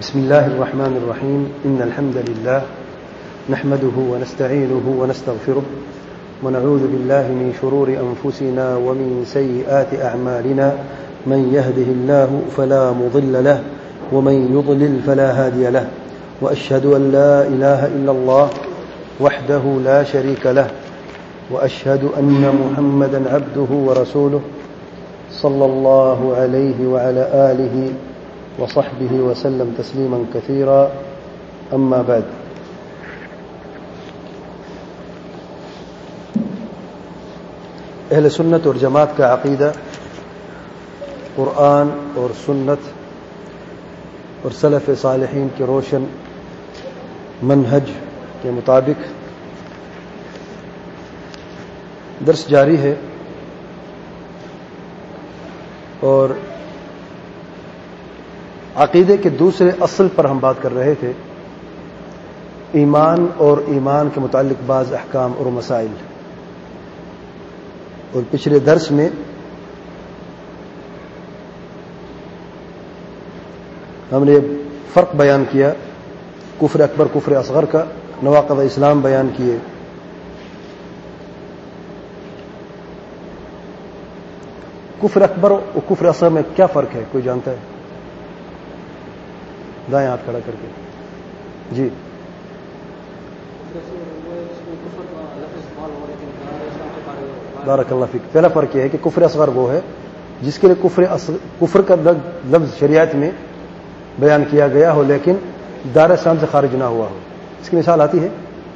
بسم الله الرحمن الرحيم. إن الحمد لله نحمده ونستعينه ونستغفره ونعوذ بالله من شرور أنفسنا ومن سيئات أعمالنا. من يهده الله فلا مضل له ومن يضلل فلا هادي له. وأشهد أن لا إله إلا الله وحده لا شريك له وأشهد أن محمدا عبده ورسوله صلى الله عليه وعلى آله وصحبه وسلم تسليما كثيرا. أما بعد، اہل سنت اور جماعت کا عقیدہ قرآن اور سنت اور سلف صالحین کے روشن منہج کے مطابق درس جاری ہے، اور عقیدے کے دوسرے اصل پر ہم بات کر رہے تھے، ایمان اور ایمان کے متعلق بعض احکام اور مسائل. اور پچھلے درس میں ہم نے فرق بیان کیا کفر اکبر کفر اصغر کا، نواقض اسلام بیان کیے. کفر اکبر اور کفر اصغر میں کیا فرق ہے؟ کوئی جانتا ہے؟ دائیں ہاتھ کھڑا کر کے. جی، بارک اللہ فیک. پہلا فرق یہ ہے کہ کفر اصغر وہ ہے جس کے لیے کفر کا لفظ شریعت میں بیان کیا گیا ہو لیکن دائرہ اسلام سے خارج نہ ہوا ہو. اس کی مثال آتی ہے،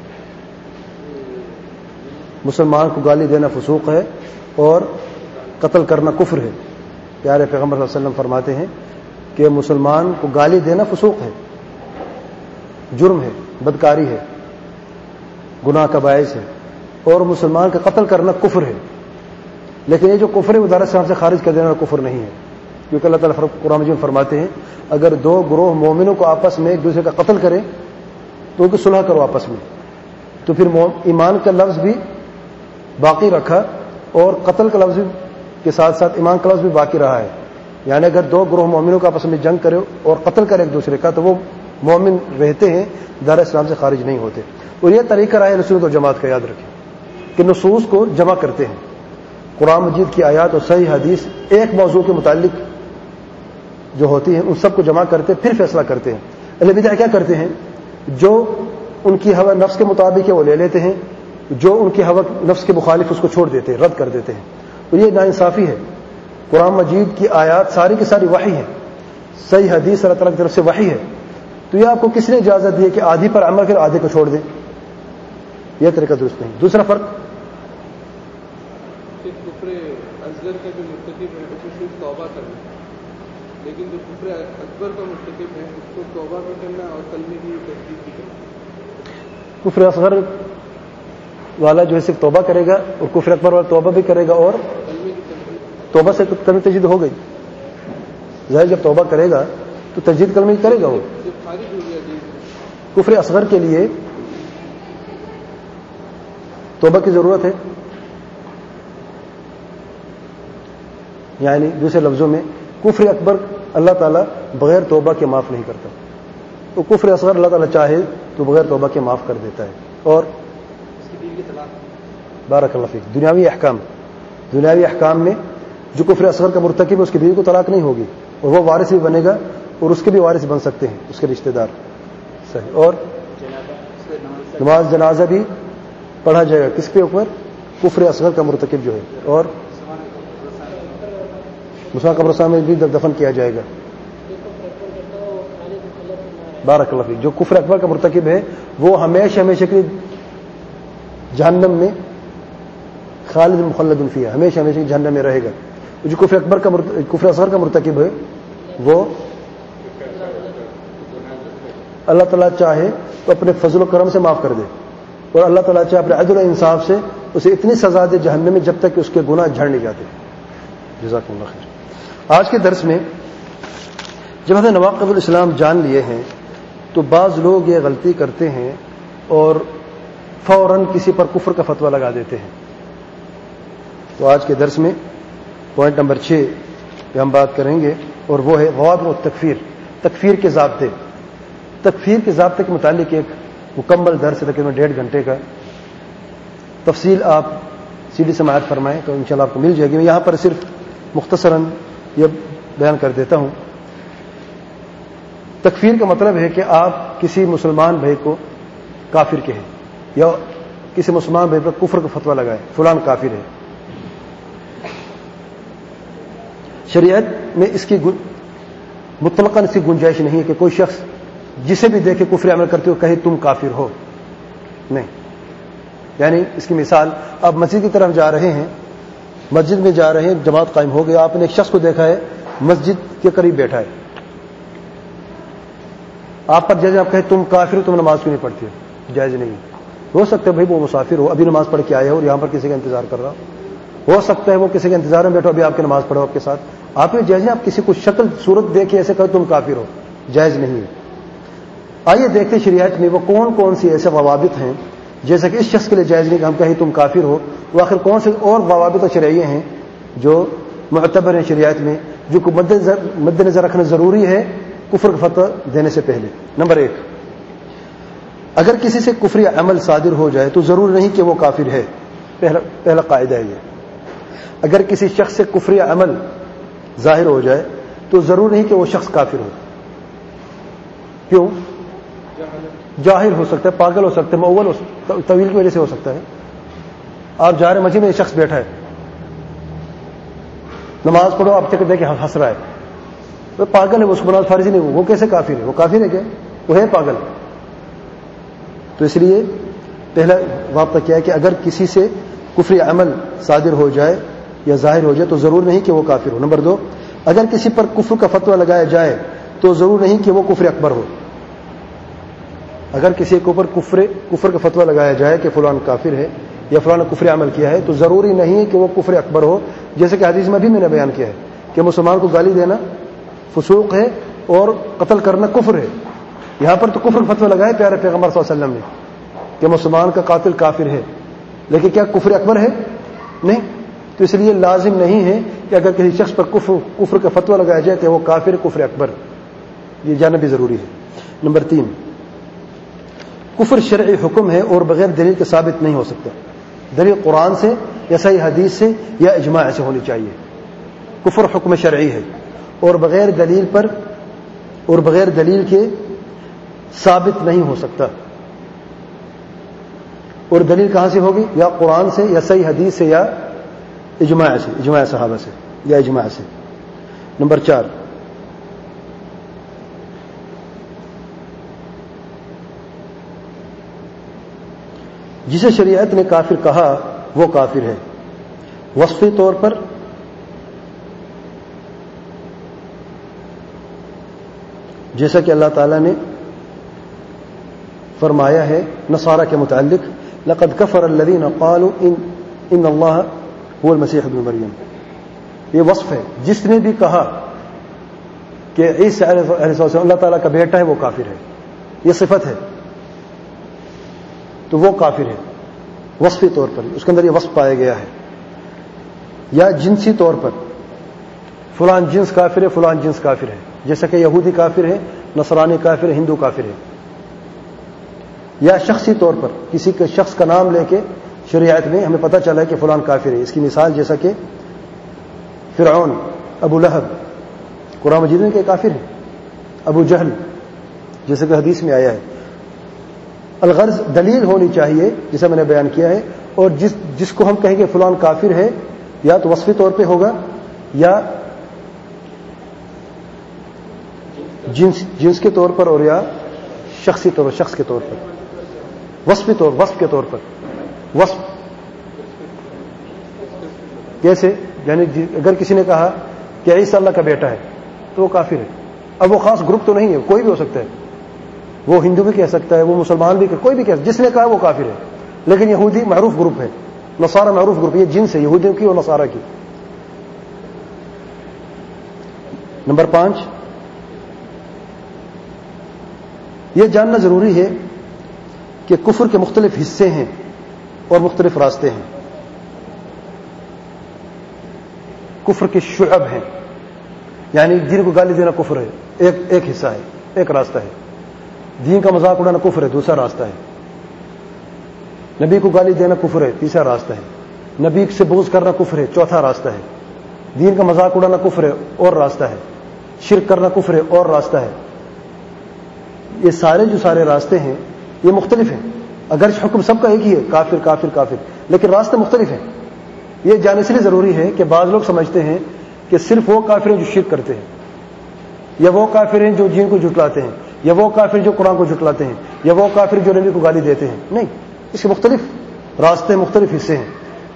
مسلمان کو گالی دینا فسوق ہے اور قتل کرنا کفر ہے. پیارے پیغمبر صلی اللہ علیہ وسلم فرماتے ہیں کہ مسلمان کو گالی دینا فسوق ہے، جرم ہے، بدکاری ہے، گناہ کا باعث ہے، اور مسلمان کا قتل کرنا کفر ہے. لیکن یہ جو کفر ہے وہ دائرہ اسلام سے خارج کر دینا کفر نہیں ہے، کیونکہ اللہ تعالیٰ قرآن مجید میں فرماتے ہیں اگر دو گروہ مومنوں کو آپس میں ایک دوسرے کا قتل کریں تو ان کی صلح کرو آپس میں. تو پھر ایمان کا لفظ بھی باقی رکھا اور قتل کا لفظ کے ساتھ ساتھ ایمان کا لفظ بھی باقی رہا ہے. یعنی اگر دو گروہ مومنوں کا آپس میں جنگ کرے اور قتل کرے ایک دوسرے کا تو وہ مومن رہتے ہیں، دائرہ اسلام سے خارج نہیں ہوتے. اور یہ طریقہ رہا ہے سنت اور جماعت کا. یاد رکھیں کہ نصوص کو جمع کرتے ہیں، قرآن مجید کی آیات اور صحیح حدیث ایک موضوع کے متعلق جو ہوتی ہیں ان سب کو جمع کرتے پھر فیصلہ کرتے ہیں. اہل بدع کیا کرتے ہیں؟ جو ان کی ہوا نفس کے مطابق ہے وہ لے لیتے ہیں، جو ان کی ہوا نفس کے مخالف اس کو چھوڑ دیتے ہیں، رد کر دیتے ہیں. تو یہ ناانصافی ہے. قرآن مجید کی آیات ساری کی ساری وحی ہے، صحیح حدیث اللہ تعالیٰ کی طرف سے وحی ہے. تو یہ آپ کو کس نے اجازت دی ہے کہ آدھی پر عمل پھر آدھے کو چھوڑ دیں؟ یہ طریقہ درست نہیں. دوسرا فرق، کفر اصغر کا جو مرتکب ہے اس کو صرف توبہ کرنا، لیکن جو کفر اکبر کا مرتکب ہے اس کو توبہ بھی کرنا اور کلمے کی تجدید بھی کرنا. کفر اصغر والا جو ہے صرف توبہ کرے گا اور کفر اکبر والا توبہ بھی کرے گا اور توبہ سے کلمہ تجدید ہو گئی. ظاہر جب توبہ کرے گا تو تجدید کلمہ کرے گا. وہ کفر اصغر کے لیے توبہ کی ضرورت ہے. یعنی دوسرے لفظوں میں کفر اکبر اللہ تعالیٰ بغیر توبہ کے معاف نہیں کرتا، تو کفر اصغر اللہ تعالیٰ چاہے تو بغیر توبہ کے معاف کر دیتا ہے. اور بارک اللہ فیک، دنیاوی احکام میں جو کفر اصغر کا مرتکب ہے اس کی بیوی کو طلاق نہیں ہوگی اور وہ وارث بھی بنے گا اور اس کے بھی وارث بن سکتے ہیں اس کے رشتہ دار. صحیح. اور نماز جنازہ بھی پڑھا جائے گا کس کے اوپر؟ کفر اصغر کا مرتکب جو ہے. اور مسلمان قبرستان میں بھی دفن کیا جائے گا. بارک اللہ فیک. جو کفر اکبر کا مرتکب ہے وہ ہمیشہ کے لیے جہنم میں خالد مخلد فیہا، ہمیشہ کی جہنم میں رہے گا. جو کفر اصغر کا مرتکب ہے وہ اللہ تعالیٰ چاہے تو اپنے فضل و کرم سے معاف کر دے، اور اللہ تعالیٰ چاہے اپنے عدل و انصاف سے اسے اتنی سزا دے جہنم میں جب تک کہ اس کے گناہ جھڑ نہیں جاتے. جزاکم اللہ خیر. آج کے درس میں جب ہم نے نواقض الاسلام جان لیے ہیں تو بعض لوگ یہ غلطی کرتے ہیں اور فوراً کسی پر کفر کا فتویٰ لگا دیتے ہیں. تو آج کے درس میں پوائنٹ نمبر 6 پہ ہم بات کریں گے، اور وہ ہے ضوابط التکفیر، تکفیر کے ضابطے. تکفیر کے ضابطے کے متعلق ایک مکمل درس ہے تقریباً 1.5 گھنٹے کا، تفصیل آپ سیدھی سماعت فرمائیں تو انشاءاللہ آپ کو مل جائے گی. میں یہاں پر صرف مختصراً یہ بیان کر دیتا ہوں. تکفیر کا مطلب ہے کہ آپ کسی مسلمان بھائی کو کافر کہیں یا کسی مسلمان بھائی پر کفر کا فتویٰ لگائے فلان کافر ہے. شریعت میں اس کی مطلقاً اس کی گنجائش نہیں ہے کہ کوئی شخص جسے بھی دیکھے کفر عمل کرتے ہوئے کہے تم کافر ہو. نہیں، یعنی اس کی مثال، آپ مسجد کی طرف جا رہے ہیں، مسجد میں جا رہے ہیں، جماعت قائم ہو گیا، آپ نے ایک شخص کو دیکھا ہے مسجد کے قریب بیٹھا ہے، آپ پر جیسے آپ کہیں تم کافر ہو، تم نماز کیوں نہیں پڑھتی ہو، جائز نہیں. ہو سکتا ہے بھائی وہ مسافر ہو، ابھی نماز پڑھ کے آیا ہو اور یہاں پر کسی کا انتظار کر رہا ہو سکتا ہے وہ کسی کے انتظار میں بیٹھو، ابھی آپ کی نماز پڑھو آپ کے ساتھ، آپ نے جیسے آپ کسی کو شکل صورت دیکھے ایسے کہو تم کافر ہو، جائز نہیں ہے. آئیے دیکھتے شریعت میں وہ کون کون سی ایسے ضوابط ہیں جیسا کہ اس شخص کے لیے جائز نہیں کہ ہم کہیں تم کافر ہو، وہ آخر کون سے اور ضوابط شرعیہ ہیں جو معتبر ہیں شریعت میں، جو کو مد نظر رکھنا ضروری ہے کفر کا فتویٰ دینے سے پہلے. نمبر 1، اگر کسی سے کفری عمل صادر ہو جائے تو ضرور نہیں کہ وہ کافر ہے. پہلا قاعدہ ہے یہ، اگر کسی شخص سے کفری عمل ظاہر ہو جائے تو ضرور نہیں کہ وہ شخص کافر ہو. کیوں؟ جاہل ہو سکتا ہے، پاگل ہو سکتا ہے، مؤول ہو سکتا ہے، طویل کی وجہ سے ہو سکتا ہے. آپ جا رہے مسجد میں ایک شخص بیٹھا ہے، نماز پڑھو، آپ تک دیکھ ہنس رہا ہے، وہ پاگل ہے، اس کو نماز فرض نہیں، وہ کیسے کافر ہے؟ وہ کافر ہے کیا؟ وہ ہے پاگل. تو اس لیے پہلا ضابطہ کیا ہے کہ اگر کسی سے کفری عمل صادر ہو جائے یا ظاہر ہو جائے تو ضرور نہیں کہ وہ کافر ہو. نمبر 2، اگر کسی پر کفر کا فتویٰ لگایا جائے تو ضرور نہیں کہ وہ کفر اکبر ہو. اگر کسی کے اوپر کفر کا فتویٰ لگایا جائے کہ فلان کافر ہے یا فلاں نے کفر عمل کیا ہے تو ضروری نہیں کہ وہ کفر اکبر ہو. جیسے کہ حدیث میں بھی میں نے بیان کیا ہے کہ مسلمان کو گالی دینا فسوق ہے اور قتل کرنا کفر ہے. یہاں پر تو کفر فتویٰ لگائے پیارے پیغمبر صلی اللہ علیہ وسلم نے کہ مسلمان کا قاتل کافر ہے، لیکن کیا کفر اکبر ہے؟ نہیں. تو اس لیے لازم نہیں ہے کہ اگر کسی شخص پر کفر کا فتویٰ لگایا جائے کہ وہ کافر کفر اکبر، یہ جاننا بھی ضروری ہے. نمبر 3، کفر شرعی حکم ہے اور بغیر دلیل کے ثابت نہیں ہو سکتا. دلیل قرآن سے یا صحیح حدیث سے یا اجماع سے ہونی چاہیے. کفر حکم شرعی ہے اور بغیر دلیل کے ثابت نہیں ہو سکتا. اور دلیل کہاں سے ہوگی؟ یا قرآن سے یا صحیح حدیث سے یا اجماع سے، اجماع صحابہ سے یا اجماع سے. نمبر 4، جسے شریعت نے کافر کہا وہ کافر ہے وصفی طور پر، جیسا کہ اللہ تعالیٰ نے فرمایا ہے نصارہ کے متعلق، لقد کفر الذین قالوا ان اللہ هو المسیح ابن مریم. یہ وصف ہے، جس نے بھی کہا کہ عیسی علیہ السلام اللہ تعالیٰ کا بیٹا ہے وہ کافر ہے. یہ صفت ہے تو وہ کافر ہے وصفی طور پر، اس کے اندر یہ وصف پایا گیا ہے. یا جنسی طور پر، فلان جنس کافر ہے، فلان جنس کافر ہے، جیسا کہ یہودی کافر ہے، نصرانی کافر ہے، ہندو کافر ہے. یا شخصی طور پر، کسی کے شخص کا نام لے کے شریعت میں ہمیں پتہ چلا ہے کہ فلان کافر ہے. اس کی مثال جیسا کہ فرعون، ابو لہب، قرآن مجید میں کہ کافر ہے. ابو جہل، جیسا کہ حدیث میں آیا ہے. الغرض دلیل ہونی چاہیے جیسا میں نے بیان کیا ہے، اور جس کو ہم کہیں گے فلان کافر ہے یا تو وصفی طور پہ ہوگا یا جنس کے طور پر اور یا شخصی طور پر، شخص کے طور پر، وصف کے طور پر. وصف کیسے؟ یعنی اگر کسی نے کہا کہ عیسی اللہ کا بیٹا ہے تو وہ کافر ہے. اب وہ خاص گروپ تو نہیں ہے، کوئی بھی ہو سکتا ہے، وہ ہندو بھی کہہ سکتا ہے، وہ مسلمان بھی کوئی بھی کہہ سکتا ہے، جس نے کہا وہ کافر ہے. لیکن یہودی معروف گروپ ہے، نصارہ معروف گروپ، یہ جنس ہے یہودیوں کی اور نصارہ کی. نمبر 5، یہ جاننا ضروری ہے کہ کفر کے مختلف حصے ہیں اور مختلف راستے ہیں. کفر کے شعب ہیں، یعنی جن کو گالی دینا کفر ہے، ایک حصہ ہے، ایک راستہ ہے. دین کا مذاق اڑانا کفر ہے، دوسرا راستہ ہے. نبی کو گالی دینا کفر ہے، تیسرا راستہ ہے. نبی سے بغض کرنا کفر ہے، چوتھا راستہ ہے. دین کا مذاق اڑانا کفر ہے اور راستہ ہے. شرک کرنا کفر ہے اور راستہ ہے. یہ سارے راستے ہیں یہ مختلف ہیں. اگرچہ حکم سب کا ایک ہی ہے، کافر کافر کافر، لیکن راستے مختلف ہیں. یہ جاننے سے ضروری ہے کہ بعض لوگ سمجھتے ہیں کہ صرف وہ کافر ہیں جو شرک کرتے ہیں، یا وہ کافر ہیں جو دین کو جھٹلاتے ہیں، یا وہ کافر جو قرآن کو جھٹلاتے ہیں، یا وہ کافر جو نبی کو گالی دیتے ہیں. نہیں، اس کے مختلف راستے، مختلف حصے ہیں.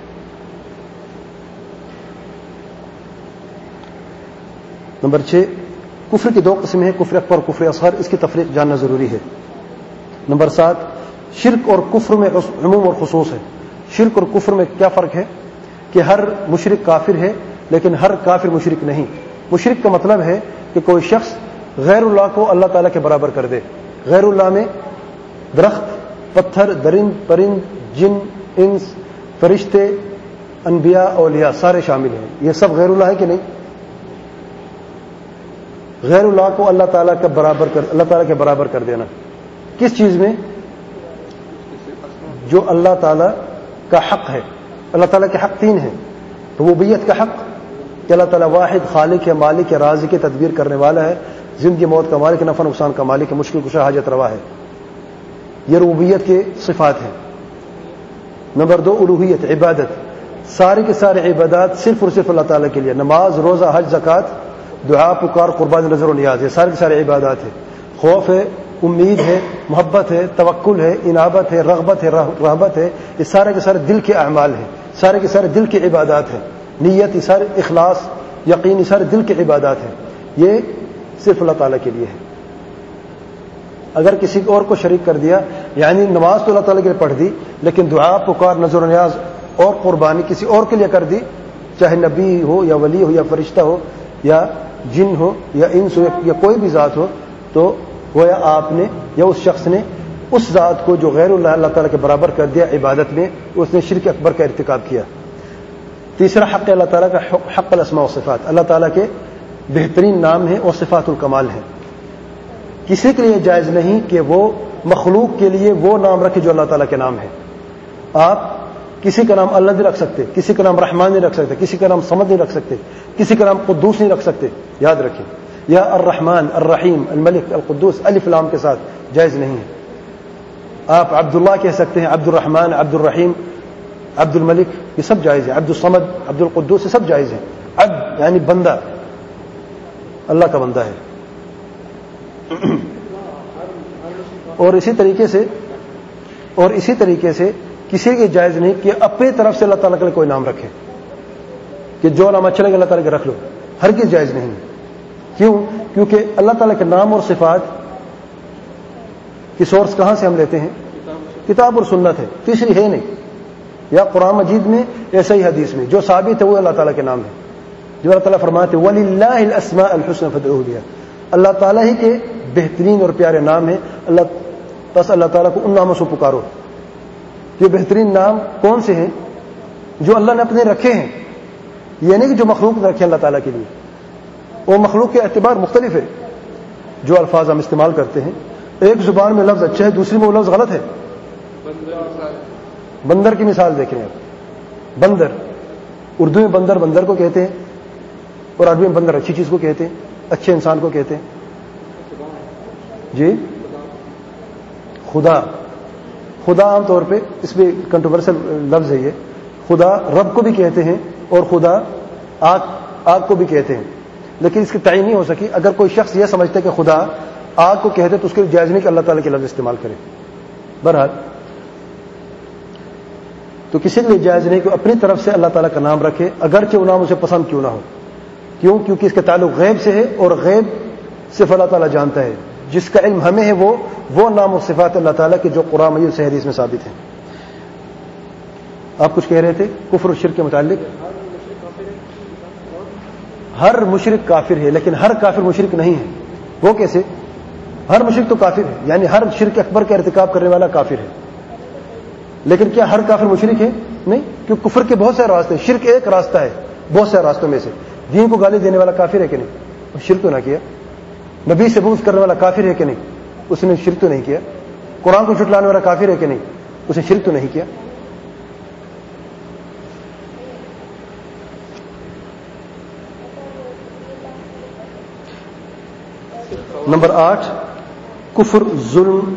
نمبر 6، کفر کی 2 قسمیں ہیں، کفر اکبر اور کفر اصغر. اس کی تفریق جاننا ضروری ہے. نمبر 7، شرک اور کفر میں عموم اور خصوص ہے. شرک اور کفر میں کیا فرق ہے؟ کہ ہر مشرک کافر ہے لیکن ہر کافر مشرک نہیں. مشرک کا مطلب ہے کہ کوئی شخص غیر اللہ کو اللہ تعالیٰ کے برابر کر دے. غیر اللہ میں درخت، پتھر، درند، پرند، جن، انس، فرشتے، انبیاء، اولیاء سارے شامل ہیں. یہ سب غیر اللہ ہے کہ نہیں؟ غیر اللہ کو اللہ تعالیٰ کے برابر کر دینا. کس چیز میں؟ جو اللہ تعالیٰ کا حق ہے. اللہ تعالیٰ کے حق 3 ہیں. ربوبیت کا حق کہ اللہ تعالیٰ واحد خالق ہے، مالک ہے، رازق ہے، تدبیر کرنے والا ہے، زندگی موت کا مالک، نفع نقصان کا مالک ہے، مشکل کشا حاجت روا ہے. یہ ربوبیت کے صفات ہیں. نمبر 2، الوہیت، عبادت. سارے کے سارے عبادات صرف اور صرف اللہ تعالیٰ کے لیے. نماز، روزہ، حج، زکوٰۃ، دعا، پکار، قربانی، نظر و نیاز، یہ سارے کے سارے عبادات ہیں. خوف ہے، امید ہے، محبت ہے، توکل ہے، انابت ہے، رغبت ہے، رہبت ہے، یہ سارے کے سارے دل کے اعمال ہیں. سارے کے سارے دل کی عبادات ہیں. نیت، یہ سارے اخلاص، یقین، یہ سارے دل کی عبادات ہیں. یہ صرف اللہ تعالیٰ کے لیے ہے. اگر کسی اور کو شریک کر دیا، یعنی نماز تو اللہ تعالیٰ کے لیے پڑھ دی لیکن دعا، پکار، نظر و نیاز اور قربانی کسی اور کے لیے کر دی، چاہے نبی ہو یا ولی ہو یا فرشتہ ہو یا جن ہو یا انس ہو یا کوئی بھی ذات ہو، تو گویا آپ نے یا اس شخص نے اس ذات کو جو غیر اللہ تعالیٰ کے برابر کر دیا عبادت میں، اس نے شرک اکبر کا ارتکاب کیا. تیسرا حق اللہ تعالیٰ کا حق الاسماء و صفات. اللہ تعالیٰ کے بہترین نام ہیں اور صفات الکمال ہیں. کسی کے لیے جائز نہیں کہ وہ مخلوق کے لیے وہ نام رکھے جو اللہ تعالیٰ کے نام ہے. آپ کسی کا نام اللہ نہیں رکھ سکتے، کسی کا نام رحمان نہیں رکھ سکتے، کسی کا نام صمد نہیں رکھ سکتے، کسی کا نام قدوس نہیں رکھ سکتے. یاد رکھیں، یا الرحمن، الرحیم، الملک، القدوس الف لام کے ساتھ جائز نہیں ہے. آپ عبداللہ کہہ سکتے ہیں، عبد الرحمن، عبد الرحیم، عبد الملک، یہ سب جائز ہے. عبد الصمد، عبد القدوس، یہ سب جائز ہیں. عبد یعنی بندہ، اللہ کا بندہ ہے. اور اسی طریقے سے کسی کی جائز نہیں کہ اپنی طرف سے اللہ تعالیٰ کے لیے کوئی نام رکھے کہ جو نام اچھا لگے اللہ تعالیٰ کے رکھ لو. ہرگز جائز نہیں. کیوں؟ کیونکہ اللہ تعالیٰ کے نام اور صفات کی سورس کہاں سے ہم لیتے ہیں؟ کتاب اور سنت ہے، تیسری ہے نہیں. یا قرآن مجید میں ایسا ہی حدیث میں جو ثابت ہے وہ اللہ تعالیٰ کے نام ہے. جو اللہ تعالیٰ فرماتے ہیں وَلِلَّهِ الْأَسْمَاءُ الْحُسْنَى فَادْعُوهُ بِهَا، اللہ تعالیٰ ہی کے بہترین اور پیارے نام ہیں. بس اللہ تعالیٰ کو ان ناموں سے پکارو. یہ بہترین نام کون سے ہیں؟ جو اللہ نے اپنے رکھے ہیں. یہ نہیں کہ جو مخلوق نے رکھے اللہ تعالیٰ کے لیے. وہ مخلوق کے اعتبار مختلف ہے. جو الفاظ ہم استعمال کرتے ہیں، ایک زبان میں لفظ اچھا ہے، دوسری میں وہ لفظ غلط ہے. بندر کی مثال دیکھیں آپ. بندر، اردو میں بندر بندر کو کہتے ہیں اور عربی میں بندر اچھی چیز کو کہتے ہیں، اچھے انسان کو کہتے ہیں. جی خدا عام طور پہ اس میں کنٹروورسل لفظ ہے. یہ خدا رب کو بھی کہتے ہیں اور خدا آگ کو بھی کہتے ہیں، لیکن اس کی تعین نہیں ہو سکی. اگر کوئی شخص یہ سمجھتا ہے کہ خدا آگ کو کہتے تو اس کے لیے جائز نہیں کہ اللہ تعالیٰ کے لفظ استعمال کرے. بہرحال تو کسی کے لیے جائز نہیں کہ اپنی طرف سے اللہ تعالیٰ کا نام رکھے اگرچہ وہ نام اسے پسند کیوں نہ ہو. کیوں؟ کیونکہ اس کا تعلق غیب سے ہے اور غیب صرف اللہ تعالیٰ جانتا ہے. جس کا علم ہمیں ہے وہ نام و صفات اللہ تعالیٰ کے جو قرآن مجید سے حدیث میں ثابت ہیں. آپ کچھ کہہ رہے تھے کفر و شرک کے متعلق. ہر مشرک کافر ہے لیکن ہر کافر مشرک نہیں ہے. وہ کیسے؟ ہر مشرک تو کافر ہے، یعنی ہر شرک اکبر کا ارتکاب کرنے والا کافر ہے، لیکن کیا ہر کافر مشرک ہے؟ نہیں، کیونکہ کفر کے بہت سے راستے. شرک ایک راستہ ہے بہت سے راستوں میں سے. دین کو گالی دینے والا کافر ہے کہ نہیں؟ شرک تو نہ کیا. نبی سے بغض کرنے والا کافر ہے کہ نہیں؟ اس نے شرک تو نہیں کیا. قرآن کو جھٹلانے والا کافر ہے کہ نہیں؟ اس نے شرک تو نہیں کیا. نمبر 8 کفر، ظلم،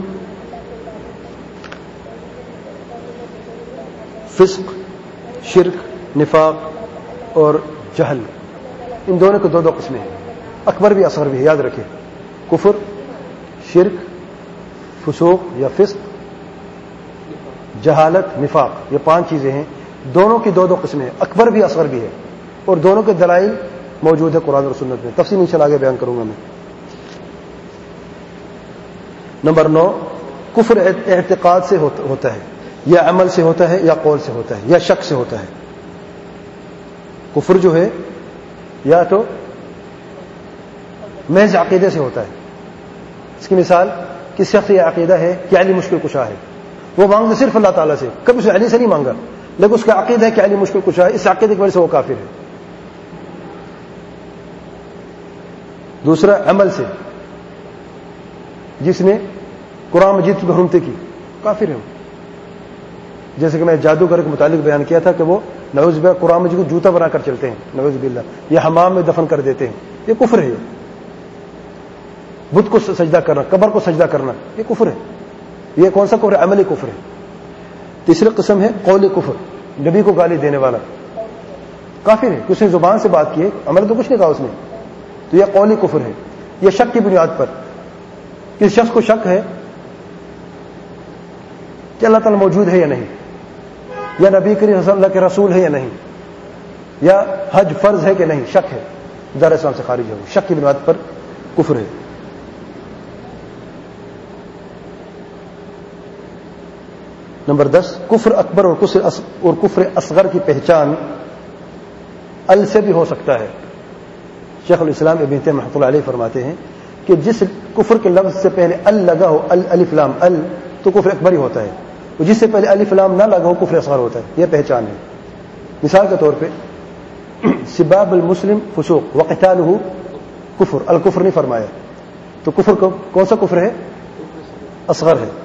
فسق، شرک، نفاق اور جہل، ان دونوں کو دو قسمیں ہیں. اکبر بھی اصغر بھی ہے، یاد رکھیں. کفر، شرک، فسوق یا فسق، جہالت، نفاق، یہ 5 چیزیں ہیں. دونوں کی دو قسمیں ہیں، اکبر بھی اصغر بھی ہے، اور دونوں کے دلائل موجود ہے قرآن اور سنت میں. تفصیل انشاءاللہ آگے بیان کروں گا میں. نمبر 9 کفر اعتقاد سے ہوتا ہے، یا عمل سے ہوتا ہے، یا قول سے ہوتا ہے، یا شک سے ہوتا ہے. کفر جو ہے یا تو محض عقیدے سے ہوتا ہے. اس کی مثال، کس شخص یہ عقیدہ ہے کہ علی مشکل کشا ہے، وہ مانگتا صرف اللہ تعالیٰ سے، کبھی اسے علی سے نہیں مانگا، لیکن اس کا عقیدہ ہے کہ علی مشکل کشا ہے، اس عقیدے کی وجہ سے وہ کافر ہے. دوسرا عمل سے، جس نے قرآن مجید کی حرمتیں کی، کافر ہے. جیسے کہ میں جادوگر کے متعلق بیان کیا تھا کہ وہ نعوذ باللہ قرآن مجید کو جوتا بنا کر چلتے ہیں، نعوذ باللہ، یا حمام میں دفن کر دیتے ہیں، یہ کفر ہے. بت کو سجدہ کرنا، قبر کو سجدہ کرنا، یہ کفر ہے. یہ کون سا کفر ہے؟ عملی کفر ہے. تیسری قسم ہے قولی کفر، نبی کو گالی دینے والا کافر ہے، اس نے زبان سے بات کی ہے، عمل تو کچھ نہیں کہا اس نے، تو یہ قولی کفر ہے. یہ شک کی بنیاد پر، کس شخص کو شک ہے کہ اللہ تعالیٰ موجود ہے یا نہیں، یا نبی کریم صلی اللہ کے رسول ہے یا نہیں، یا حج فرض ہے کہ نہیں، شک ہے، دار اسلام سے خارج ہے. شک کی بنیاد پر کفر ہے. نمبر 10 کفر اکبر اور کفر اصغر کی پہچان ال سے بھی ہو سکتا ہے. شیخ الاسلام ابن تیمیہ رحمۃ اللہ علیہ فرماتے ہیں کہ جس کفر کے لفظ سے پہلے ال لگا ہو، الف لام ال، تو کفر اکبر ہی ہوتا ہے، اور جس سے پہلے الف لام نہ لگا ہو کفر اصغر ہوتا ہے. یہ پہچان ہے. مثال کے طور پہ سباب المسلم فسوق وقتالہ کفر، الکفر نہیں فرمایا، تو کفر کون سا کفر ہے؟ اصغر ہے.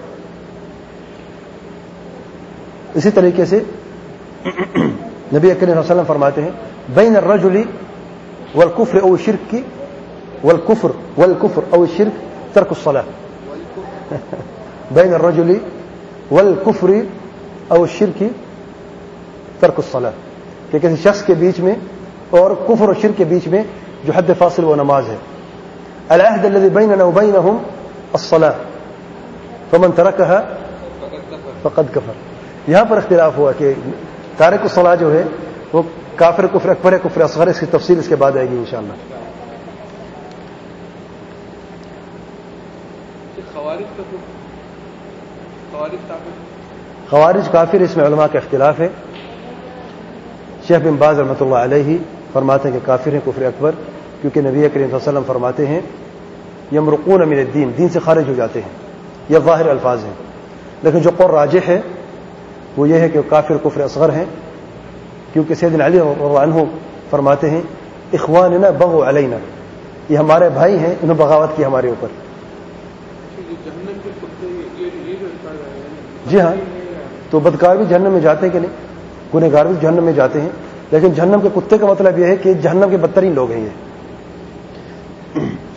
اسی طریقے سے نبی اکرم صلی اللہ علیہ وسلم فرماتے ہیں بین الرجل والکفر او الشرک والکفر او الشرک ترک الصلاة. بین الرجل والکفر او الشرک ترک الصلاة، کہ کسی شخص کے بیچ میں اور کفر اور شرک کے بیچ میں جو حد فاصل وہ نماز ہے. العہد الذي بیننا وبینہم الصلاة فمن ترکها فقد کفر. یہاں پر اختلاف ہوا کہ تارک الصلاۃ جو ہے وہ کافر کفر اکبر ہے، کفر اصغر ہے. اس کی تفصیل اس کے بعد آئے گی انشاءاللہ. خوارج کافر، اس میں علماء کا اختلاف ہے. شیخ بن باز رحمۃ اللہ علیہ فرماتے ہیں کہ کافر ہیں کفر اکبر، کیونکہ نبی کریم صلی اللہ علیہ وسلم فرماتے ہیں یمرقون من الدین، دین سے خارج ہو جاتے ہیں. یہ ظاہر الفاظ ہیں، لیکن جو قول راجح ہے وہ یہ ہے کہ کافر کفر اصغر ہیں، کیونکہ سیدنا علی رضی اللہ عنہ فرماتے ہیں اخواننا بغوا علینا، یہ ہمارے بھائی ہیں، انہوں نے بغاوت کی ہمارے اوپر. جی ہاں، تو بدکار بھی جہنم میں جاتے ہیں کہ نہیں، گنہگار بھی جہنم میں جاتے ہیں، لیکن جہنم کے کتے کا مطلب یہ ہے کہ جہنم کے بدترین لوگ ہیں یہ.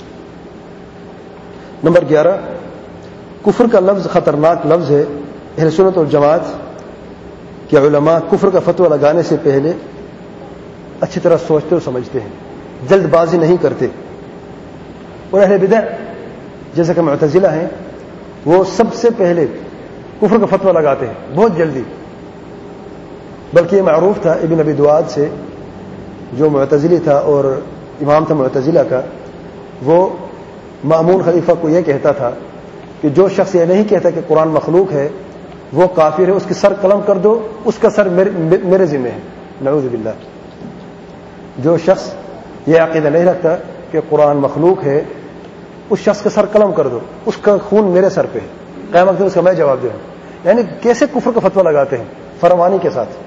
نمبر 11 کفر کا لفظ خطرناک لفظ ہے. اہل سنت اور جماعت کہ علماء کفر کا فتویٰ لگانے سے پہلے اچھی طرح سوچتے اور سمجھتے ہیں، جلد بازی نہیں کرتے. اور اہل بدع جیسے کہ معتزلہ ہیں، وہ سب سے پہلے کفر کا فتویٰ لگاتے ہیں بہت جلدی. بلکہ یہ معروف تھا ابن ابی دعاد سے، جو معتزلی تھا اور امام تھا معتزلہ کا، وہ مأمون خلیفہ کو یہ کہتا تھا کہ جو شخص یہ نہیں کہتا کہ قرآن مخلوق ہے وہ کافر ہے، اس کی سر قلم کر دو، اس کا سر میرے ذمہ ہے. نعوذ باللہ. جو شخص یہ عقیدہ نہیں رکھتا کہ قرآن مخلوق ہے، اس شخص کا سر قلم کر دو، اس کا خون میرے سر پہ ہے، قیامت میں اس کا میں جواب دوں. یعنی کیسے کفر کا فتویٰ لگاتے ہیں فراوانی کے ساتھ.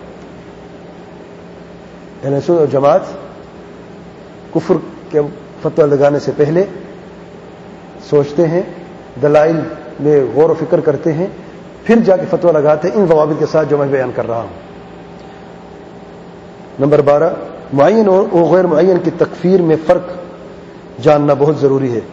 اہل سنت اور جماعت کفر کے فتویٰ لگانے سے پہلے سوچتے ہیں، دلائل میں غور و فکر کرتے ہیں، پھر جا کے فتویٰ لگاتے ہیں ان ضوابط کے ساتھ جو میں بیان کر رہا ہوں۔ نمبر 12، معین اور غیر معین کی تکفیر میں فرق جاننا بہت ضروری ہے۔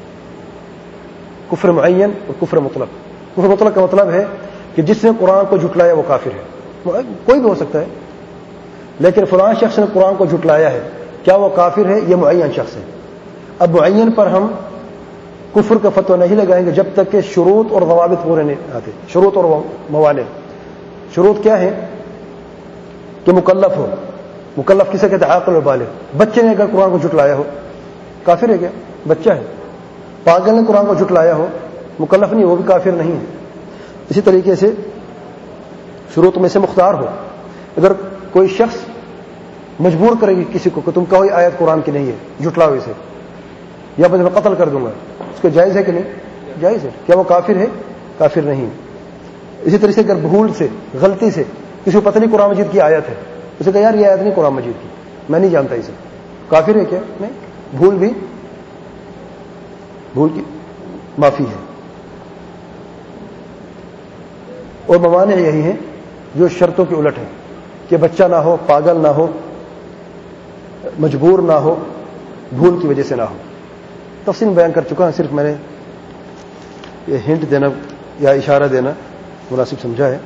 کفر معین اور کفر مطلق۔ کفر مطلق کا مطلب ہے کہ جس نے قرآن کو جھٹلایا وہ کافر ہے، کوئی بھی ہو سکتا ہے، لیکن فلاں شخص نے قرآن کو جھٹلایا ہے، کیا وہ کافر ہے؟ یہ معین شخص ہے۔ اب معین پر ہم کفر کا فتویٰ نہیں لگائیں گے جب تک کہ شروط اور ضوابط پورے نہیں آتے۔ شروط اور موانع۔ شروط کیا ہے؟ کہ مکلف ہو۔ مکلف کسے کہتے ہیں؟ عاقل و بالغ۔ بچے نے اگر قرآن کو جھٹلایا ہو کافر ہے کیا؟ بچہ ہے۔ پاگل نے قرآن کو جھٹلایا ہو مکلف نہیں، وہ بھی کافر نہیں ہے۔ اسی طریقے سے شروط میں سے مختار ہو۔ اگر کوئی شخص مجبور کرے گی کسی کو کہ تم کہو یہ آیت قرآن کی نہیں ہے، جھٹلاؤ اسے، یا میں تمہیں قتل کر دوں گا، اس کو جائز ہے کہ نہیں؟ جائز ہے۔ کیا وہ کافر ہے؟ کافر نہیں۔ اسی طرح سے اگر بھول سے، غلطی سے کسی کو پتہ نہیں قرآن مجید کی آیت ہے، اسے کہا یار یہ آیت نہیں قرآن مجید کی، میں نہیں جانتا اسے، کافر ہے کیا؟ نہیں، بھول کی معافی ہے۔ اور موانع یہی ہیں جو شرطوں کے الٹ ہیں کہ بچہ نہ ہو، پاگل نہ ہو، مجبور نہ ہو، بھول کی وجہ سے نہ ہو۔ تفصیل بیان کر چکا ہوں، صرف میں نے یہ ہنٹ دینا یا اشارہ دینا مناسب سمجھا ہے۔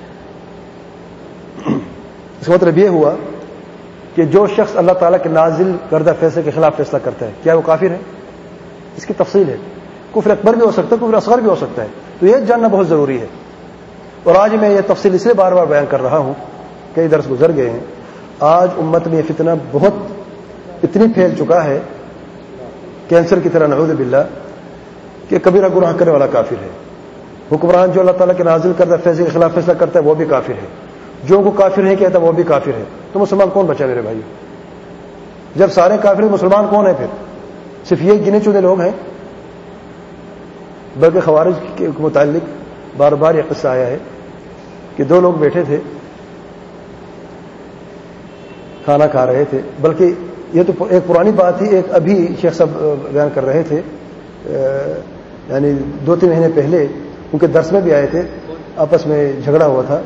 اس کا مطلب یہ ہوا کہ جو شخص اللہ تعالیٰ کے نازل کردہ فیصلے کے خلاف فیصلہ کرتا ہے کیا وہ کافر ہے؟ اس کی تفصیل ہے۔ کفر اکبر بھی ہو سکتا ہے، کفر اصغر بھی ہو سکتا ہے، تو یہ جاننا بہت ضروری ہے۔ اور آج میں یہ تفصیل اس لیے بار بار بیان کر رہا ہوں، کئی درس گزر گئے ہیں، آج امت میں یہ فتنہ اتنی پھیل چکا ہے کینسر کی طرح، نعوذ باللہ، کہ کبیرہ گناہ کرنے والا کافر ہے۔ حکمران جو اللہ تعالیٰ کے نازل کردہ فیصلے کے خلاف فیصلہ کرتا ہے وہ بھی کافر ہے، جو کو کافر نہیں کہتا وہ بھی کافر ہے۔ تو مسلمان کون بچا میرے بھائی؟ جب سارے کافر ہیں مسلمان کون ہے پھر؟ صرف یہ گنے چنے لوگ ہیں؟ بلکہ خوارج کے متعلق بار بار یہ قصہ آیا ہے کہ دو لوگ بیٹھے تھے، کھانا کھا رہے تھے، بلکہ یہ تو ایک پرانی بات تھی، ایک ابھی شیخ صاحب بیان کر رہے تھے، یعنی 2-3 مہینے پہلے ان کے درس میں بھی آئے تھے، آپس میں جھگڑا ہوا تھا،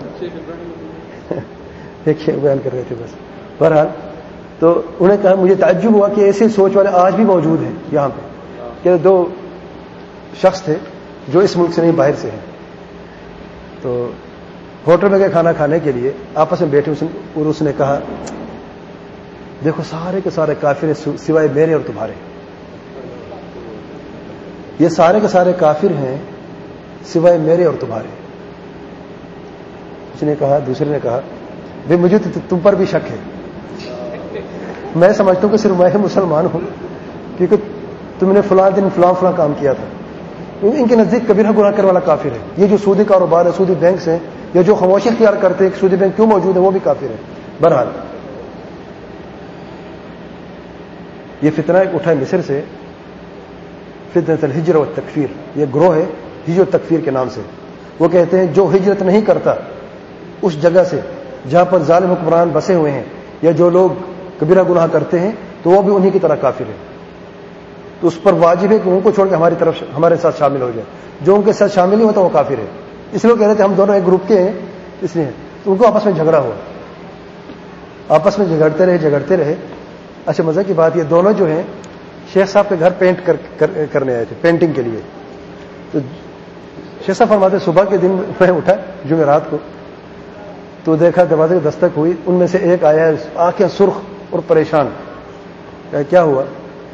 ایک شیخ بیان کر رہے تھے بس۔ بہرحال تو انہوں نے کہا مجھے تعجب ہوا کہ ایسے سوچ والے آج بھی موجود ہیں یہاں پہ، کہ 2 شخص تھے جو اس ملک سے نہیں باہر سے ہیں، تو ہوٹل میں گئے کھانا کھانے کے لیے، آپس میں بیٹھے، اور اس نے کہا دیکھو سارے کے سارے کافر ہیں سوائے میرے اور تمہارے، یہ سارے کے سارے کافر ہیں سوائے میرے اور تمہارے۔ اس نے کہا، دوسرے نے کہا بھائی مجھے تو تم پر بھی شک ہے، میں سمجھتا ہوں کہ صرف میں مسلمان ہوں کیونکہ تم نے فلاں دن فلاں فلاں کام کیا تھا۔ ان کے نزدیک کبیرہ گناہ کرنے والا کافر ہے۔ یہ جو سودی کاروبار ہے، سودی بینکس ہیں، یا جو خاموشی اختیار کرتے ہیں کہ سودی بینک کیوں موجود ہے، وہ بھی کافر ہے۔ بہرحال یہ فتنہ ایک اٹھا مصر سے، فتنۃ الہجرہ والتکفیر، یہ گروہ ہے ہجرت و تکفیر کے نام سے۔ وہ کہتے ہیں جو ہجرت نہیں کرتا اس جگہ سے جہاں پر ظالم حکمران بسے ہوئے ہیں، یا جو لوگ کبیرہ گناہ کرتے ہیں، تو وہ بھی انہی کی طرح کافر ہے، تو اس پر واجب ہے کہ ان کو چھوڑ کے ہمارے ساتھ شامل ہو جائے۔ جو ان کے ساتھ شامل نہیں ہوتا وہ کافر ہے۔ اس لیے کہہ رہے تھے ہم دونوں ایک گروپ کے ہیں، اس لیے تو ان کو آپس میں جھگڑا ہوا، آپس میں جھگڑتے رہے۔ اچھا مزے کی بات، یہ دونوں جو ہیں شیخ صاحب کے گھر پینٹ کرنے آئے تھے، پینٹنگ کے لیے۔ تو شیخ صاحب فرماتے صبح کے دن میں اٹھا جمعرات کو، تو دیکھا دروازے کی دستک ہوئی، ان میں سے ایک آیا، آنکھیں سرخ اور پریشان۔ کیا ہوا؟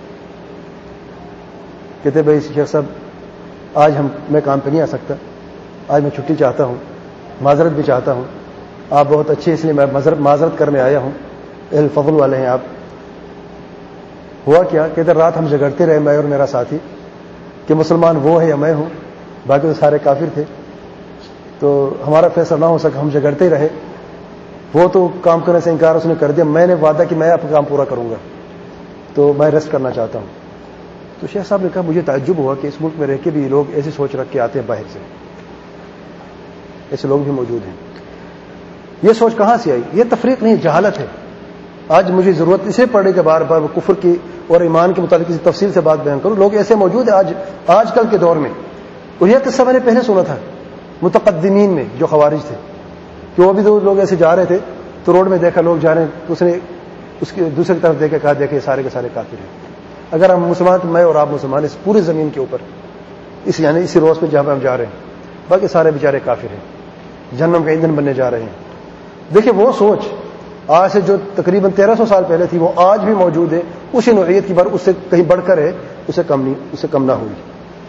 کہتے بھائی شیخ صاحب آج میں کام پہ نہیں آ سکتا، آج میں چھٹی چاہتا ہوں، معذرت بھی چاہتا ہوں، آپ بہت اچھے اس لیے میں معذرت کرنے آیا ہوں، اہل فضل والے ہیں آپ۔ ہوا کیا؟ کہتے رات ہم جھگڑتے رہے میں اور میرا ساتھی کہ مسلمان وہ ہے یا میں ہوں، باقی تو سارے کافر تھے، تو ہمارا فیصلہ نہ ہو سکا، ہم جھگڑتے رہے۔ وہ تو کام کرنے سے انکار اس نے کر دیا، میں نے وعدہ کہ میں آپ کا کام پورا کروں گا، تو میں ریسٹ کرنا چاہتا ہوں۔ تو شیخ صاحب نے کہا مجھے تعجب ہوا کہ اس ملک میں رہ کے بھی لوگ ایسی سوچ رکھ کے آتے ہیں باہر سے، ایسے لوگ بھی موجود ہیں۔ یہ سوچ کہاں سے آئی؟ یہ تفریق نہیں، جہالت ہے۔ آج مجھے ضرورت اسے پڑے کہ بار بار کفر کی اور ایمان کے متعلق کسی تفصیل سے بات بیان کروں۔ لوگ ایسے موجود ہیں آج کل کے دور میں اور یہ قصہ میں نے پہلے سنا تھا متقدمین میں جو خوارج تھے، کہ وہ بھی دو لوگ ایسے جا رہے تھے تو روڈ میں دیکھا لوگ جا رہے ہیں، تو اس نے اس کی دوسری طرف دیکھ کے کہا دیکھے سارے کے سارے کافر ہیں. اگر ہم مسلمان، میں اور آپ مسلمان، اس پوری زمین کے اوپر اس یعنی اسی روز پہ جہاں پہ ہم جا رہے ہیں، باقی سارے بیچارے کافر ہیں، جہنم کا ایندھن بننے جا رہے ہیں. دیکھیں وہ سوچ آج سے جو تقریباً 1300 سال پہلے تھی وہ آج بھی موجود ہے، اسی نوعیت کی، بار اس سے کہیں بڑھ کر ہے، اسے کم نہ ہوئی.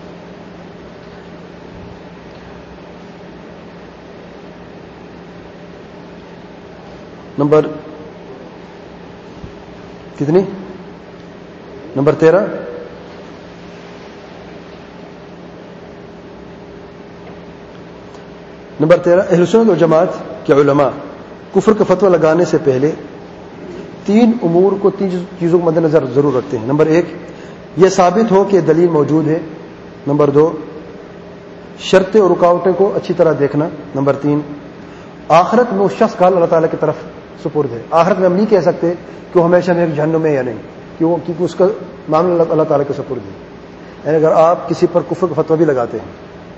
نمبر کتنی؟ نمبر 13. نمبر 13 اہل سنت و جماعت کے علماء کفر کا فتویٰ لگانے سے پہلے 3 امور کو، 3 چیزوں کو مد نظر ضرور رکھتے ہیں. نمبر 1 یہ ثابت ہو کہ دلیل موجود ہے. نمبر 2 شرطیں اور رکاوٹیں کو اچھی طرح دیکھنا. نمبر 3 آخرت میں اس شخص کا اللہ تعالیٰ کی طرف سپرد ہے. آخرت میں ہم نہیں کہہ سکتے کہ وہ ہمیشہ میں جہنم میں یا نہیں، کیونکہ اس کا معاملہ اللہ تعالیٰ کے سپرد ہے. یعنی اگر آپ کسی پر کفر کا فتویٰ بھی لگاتے ہیں،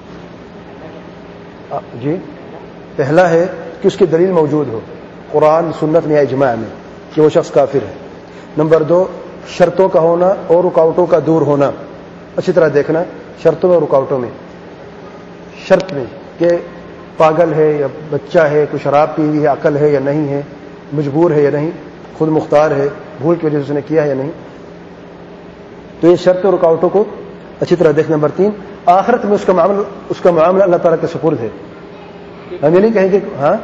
جی پہلا ہے کہ اس کی دلیل موجود ہو قرآن سنت میں یا اجماع میں کہ وہ شخص کافر ہے. نمبر 2 شرطوں کا ہونا اور رکاوٹوں کا دور ہونا، اچھی طرح دیکھنا شرطوں اور رکاوٹوں میں. شرط میں کہ پاگل ہے یا بچہ ہے، کوئی شراب پی ہوئی ہے، عقل ہے یا نہیں ہے، مجبور ہے یا نہیں، خود مختار ہے، بھول کی وجہ سے اس نے کیا ہے یا نہیں. تو یہ شرط اور رکاوٹوں کو اچھی طرح دیکھنا. نمبر 3 آخرت میں اس کا معاملہ اللہ تعالیٰ کے سپرد ہے. ہم یہ نہیں کہیں گے ہاں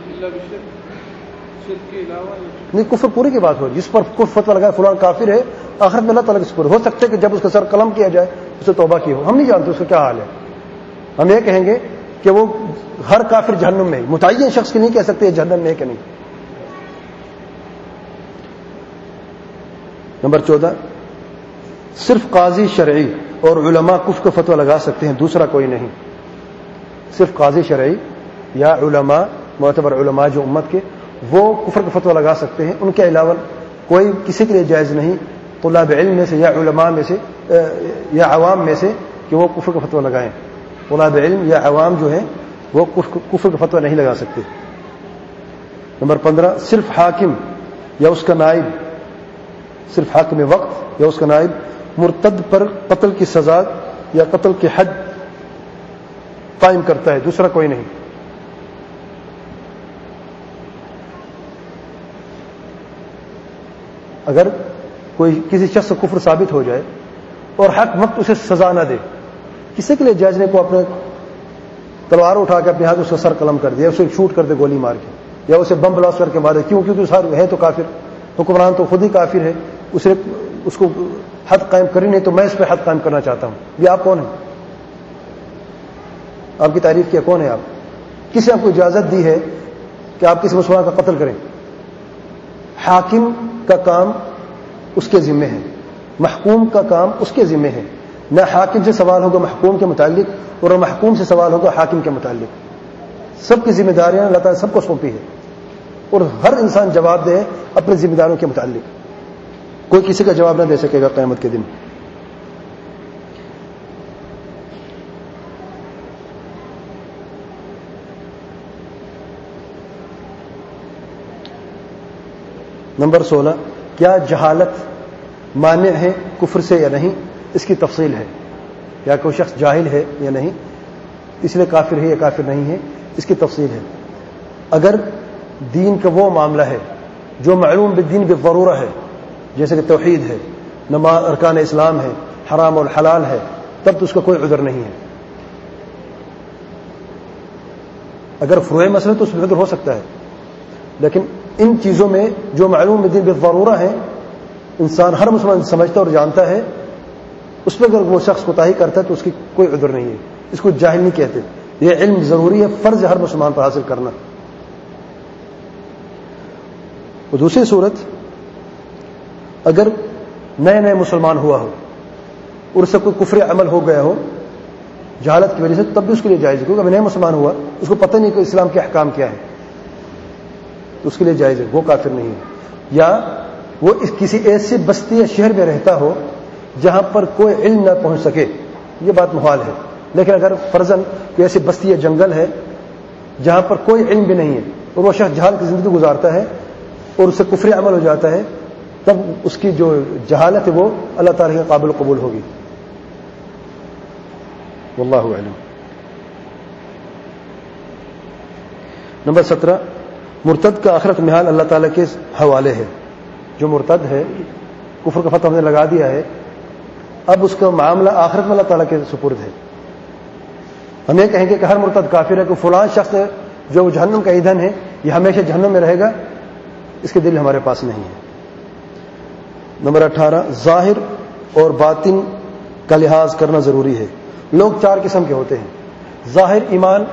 نہیں، کفر پوری کی بات ہو، جس پر کفر فتویٰ لگائے فلاں کافر ہے، آخرت میں اللہ تعالیٰ کے سپرد. ہو سکتا ہے کہ جب اس کا سر قلم کیا جائے اسے توبہ کی ہو، ہم نہیں جانتے اس کا کیا حال ہے. ہم یہ کہیں گے کہ وہ ہر کافر جہنم میں، متعین شخص کی نہیں کہہ سکتے جہنم میں ہے کہ نہیں. نمبر 14 صرف قاضی شرعی اور علماء کفر کا فتویٰ لگا سکتے ہیں، دوسرا کوئی نہیں. صرف قاضی شرعی یا علماء، معتبر علماء جو امت کے، وہ کفر کا فتویٰ لگا سکتے ہیں. ان کے علاوہ کوئی کسی کے لیے جائز نہیں، طلاب علم میں سے یا علماء میں سے یا عوام میں سے، کہ وہ کفر کا فتویٰ لگائیں. طلاب علم یا عوام جو ہیں وہ کفر کا فتویٰ نہیں لگا سکتے. نمبر 15 صرف حاکم یا اس کا نائب، صرف حاکم وقت یا اس کا نائب مرتد پر قتل کی سزا یا قتل کی حد قائم کرتا ہے، دوسرا کوئی نہیں. اگر کوئی کسی شخص سے کفر ثابت ہو جائے اور حق وقت اسے سزا نہ دے، کسی کے لیے جائز نے کو اپنے تلوار اٹھا کے اپنے ہاتھ اس کا سر قلم کر دیا، اسے شوٹ کر دے گولی مار کے، یا اسے بم بلاسٹ کر کے مارے. کیوں؟ کیونکہ ہے تو کافر، حکمران تو خود ہی کافر ہے، اس کو حد قائم کری نہیں تو میں اس پہ حد قائم کرنا چاہتا ہوں. یہ آپ کون ہیں؟ آپ کی تعریف کیا کون ہے آپ؟ کس نے آپ کو اجازت دی ہے کہ آپ کسی مسلمان کا قتل کریں؟ حاکم کا کام اس کے ذمہ ہے، محکوم کا کام اس کے ذمہ ہے. نہ حاکم سے سوال ہوگا محکوم کے متعلق، اور نہ محکوم سے سوال ہوگا حاکم کے متعلق. سب کی ذمہ داریاں اللہ تعالیٰ سب کو سونپی ہے، اور ہر انسان جواب دے اپنی ذمہ داریوں کے متعلق. کوئی کسی کا جواب نہ دے سکے گا قیامت کے دن. نمبر 16 کیا جہالت مانع ہے کفر سے یا نہیں؟ اس کی تفصیل ہے. یا کوئی شخص جاہل ہے یا نہیں، اس لیے کافر ہے یا کافر نہیں ہے، اس کی تفصیل ہے. اگر دین کا وہ معاملہ ہے جو معلوم بالدین بالضرورہ ہے، جیسے کہ توحید ہے، نماز، ارکان اسلام ہے، حرام اور حلال ہے، تب تو اس کا کوئی عذر نہیں ہے. اگر فروع مسئلہ تو اس میں عذر ہو سکتا ہے، لیکن ان چیزوں میں جو معلوم بالدین بالضرورہ ہے، انسان ہر مسلمان سمجھتا اور جانتا ہے، اس پہ اگر وہ شخص کوتاہی کرتا ہے تو اس کی کوئی عذر نہیں ہے. اس کو جاہل نہیں کہتے. یہ علم ضروری ہے، فرض ہے ہر مسلمان پر حاصل کرنا. اور دوسری صورت، اگر نئے نئے مسلمان ہوا ہو اور اس سے کوئی کفر عمل ہو گیا ہو جہالت کی وجہ سے، تب بھی اس کے لیے جائز ہے، کیونکہ ابھی نئے مسلمان ہوا، اس کو پتہ نہیں کہ اسلام کے احکام کیا ہے، تو اس کے لیے جائز ہے، وہ کافر نہیں ہے. یا وہ کسی ایسی بستی یا شہر میں رہتا ہو جہاں پر کوئی علم نہ پہنچ سکے، یہ بات محال ہے. لیکن اگر فرضاً کوئی ایسی بستی یا جنگل ہے جہاں پر کوئی علم بھی نہیں ہے اور وہ شخص جہالت کی زندگی گزارتا ہے اور اس سے کفری عمل ہو جاتا ہے، تب اس کی جو جہالت ہے وہ اللہ تعالیٰ کے قابل قبول ہوگی. واللہ اعلم. نمبر 17، مرتد کا آخرت میں حال اللہ تعالیٰ کے حوالے ہے. جو مرتد ہے، کفر کا فتح ہم نے لگا دیا ہے، اب اس کا معاملہ آخرت میں اللہ تعالیٰ کے سپرد ہے. ہم یہ کہیں گے کہ ہر مرتد کافر ہے، کہ فلاں شخص جو جہنم کا ایندھن ہے یہ ہمیشہ جہنم میں رہے گا، اس کے دل ہمارے پاس نہیں ہے. نمبر 18، ظاہر اور باطن کا لحاظ کرنا ضروری ہے. لوگ 4 قسم کے ہوتے ہیں، ظاہر ایمان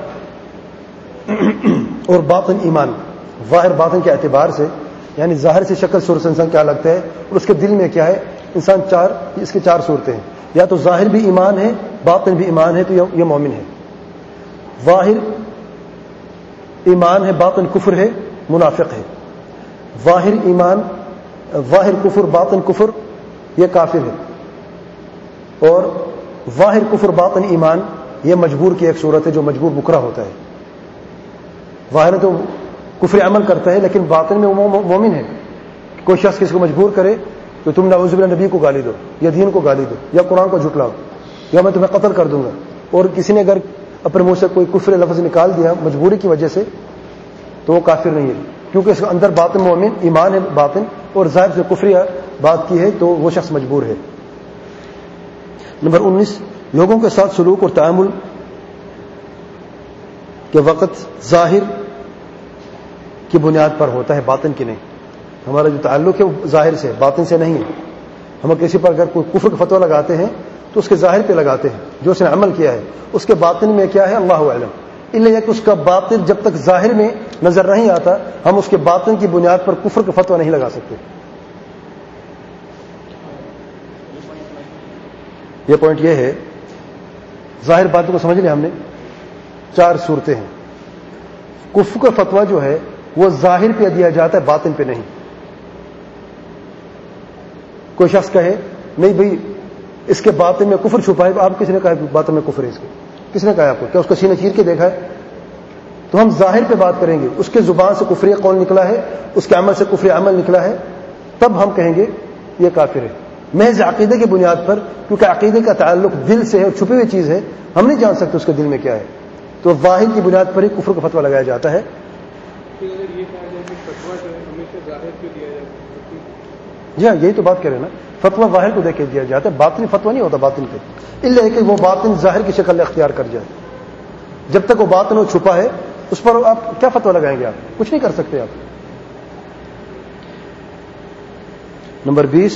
اور باطن ایمان. ظاہر باطن کے اعتبار سے، یعنی ظاہر سے شکل صورت سے انسان کیا لگتا ہے اور اس کے دل میں کیا ہے. انسان اس کے 4 صورتیں ہیں، یا تو ظاہر بھی ایمان ہے، باطن بھی ایمان ہے، تو یہ مومن ہے. ظاہر ایمان ہے، باطن کفر ہے، منافق ہے. ظاہر ایمان، ظاہر کفر، باطن کفر، یہ کافر ہے. اور ظاہر کفر باطن ایمان، یہ مجبور کی ایک صورت ہے، جو مجبور مکرہ ہوتا ہے. ظاہر تو کفر عمل کرتا ہے، لیکن باطن میں وہ مومن ہے. کوئی شخص کسی کو مجبور کرے تو تم نعوذ باللہ نبی کو گالی دو، یا دین کو گالی دو، یا قرآن کو جھٹلاؤ، یا میں تمہیں قتل کر دوں گا، اور کسی نے اگر اپنے منہ سے کوئی کفر لفظ نکال دیا مجبوری کی وجہ سے، تو وہ کافر نہیں ہے، کیونکہ اس کے اندر باطن مومن ایمان ہے باطن، اور ظاہر سے کفری بات کی ہے تو وہ شخص مجبور ہے. نمبر 19، لوگوں کے ساتھ سلوک اور تعامل کے وقت ظاہر کی بنیاد پر ہوتا ہے، باطن کی نہیں. ہمارا جو تعلق ہے وہ ظاہر سے، باطن سے نہیں ہے. ہم کسی پر اگر کوئی کفر کا فتویٰ لگاتے ہیں تو اس کے ظاہر پہ لگاتے ہیں، جو اس نے عمل کیا ہے. اس کے باطن میں کیا ہے اللہ اعلم. اللہ یہ کہ اس کا باطن جب تک ظاہر میں نظر نہیں آتا، ہم اس کے باطن کی بنیاد پر کفر کا فتویٰ نہیں لگا سکتے. یہ پوائنٹ یہ ہے، ظاہر باتوں کو سمجھ لیا ہم نے. 4 صورتیں ہیں. کفر کا فتویٰ جو ہے وہ ظاہر پہ دیا جاتا ہے، باطن پہ نہیں. کوئی شخص کہے نہیں بھئی اس کے باطن میں کفر چھپا ہے، آپ کس نے کہا باطن میں کفر ہے؟ اس کے کس نے کہا آپ کو؟ کیا اس کا سینہ چیر کے دیکھا ہے؟ تو ہم ظاہر پہ بات کریں گے. اس کے زبان سے کفری قول نکلا ہے، اس کے عمل سے کفری عمل نکلا ہے، تب ہم کہیں گے یہ کافر ہے. محض عقیدے کی بنیاد پر، کیونکہ عقیدے کا تعلق دل سے ہے اور چھپی ہوئی چیز ہے، ہم نہیں جان سکتے اس کے دل میں کیا ہے، تو ظاہر کی بنیاد پر ہی کفر کا فتویٰ لگایا جاتا ہے. جی ہاں، یہی تو بات کریں نا، فتویٰ ظاہر کو دیکھ کے دیا جاتا ہے، باطنی فتویٰ نہیں ہوتا باطن پہ. الا کہ وہ باطن ظاہر کی شکل اختیار کر جائے. جب تک وہ باطن وہ چھپا ہے، اس پر آپ کیا فتویٰ لگائیں گے؟ آپ کچھ نہیں کر سکتے. آپ نمبر 20،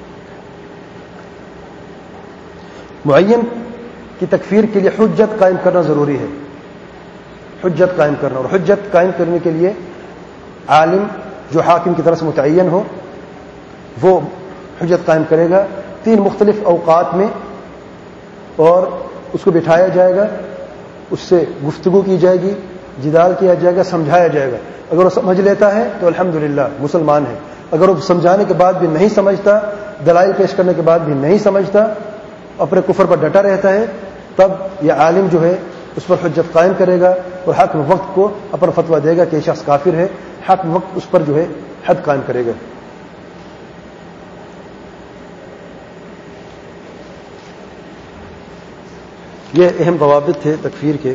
معین کی تکفیر کے لیے حجت قائم کرنا ضروری ہے. حجت قائم کرنا، اور حجت قائم کرنے کے لیے عالم جو حاکم کی طرف سے متعین ہو وہ حجت قائم کرے گا 3 مختلف اوقات میں، اور اس کو بٹھایا جائے گا، اس سے گفتگو کی جائے گی، جدال کیا جائے گا، سمجھایا جائے گا. اگر وہ سمجھ لیتا ہے تو الحمدللہ مسلمان ہے. اگر وہ سمجھانے کے بعد بھی نہیں سمجھتا، دلائل پیش کرنے کے بعد بھی نہیں سمجھتا، اپنے کفر پر ڈٹا رہتا ہے، تب یہ عالم جو ہے اس پر حجت قائم کرے گا اور حاکم وقت کو اپنا فتویٰ دے گا کہ یہ شخص کافر ہے. حاکم وقت اس پر جو ہے حد قائم کرے گا. یہ اہم ضوابط تھے تکفیر کے.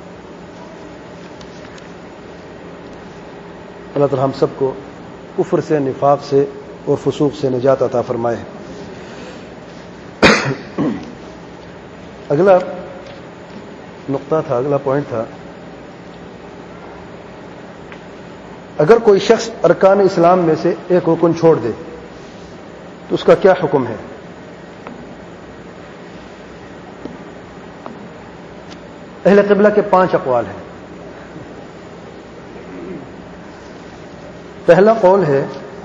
اللہ تعالی ہم سب کو کفر سے، نفاق سے اور فسوق سے نجات عطا فرمائے. اگلا نقطہ تھا، اگلا پوائنٹ تھا، اگر کوئی شخص ارکان اسلام میں سے ایک رکن چھوڑ دے تو اس کا کیا حکم ہے؟ اہل قبلہ کے 5 اقوال ہیں. پہلا قول ہے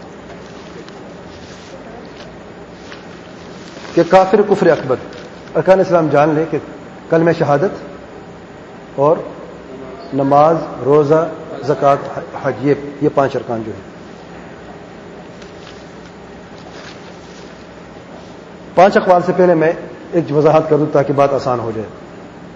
کہ کافر کفر اکبر. ارکان اسلام جان لے کہ کلمہ شہادت اور نماز، روزہ، زکوٰۃ، حج، یہ 5 ارکان جو ہیں. 5 اقوال سے پہلے میں ایک وضاحت کر دوں تاکہ بات آسان ہو جائے.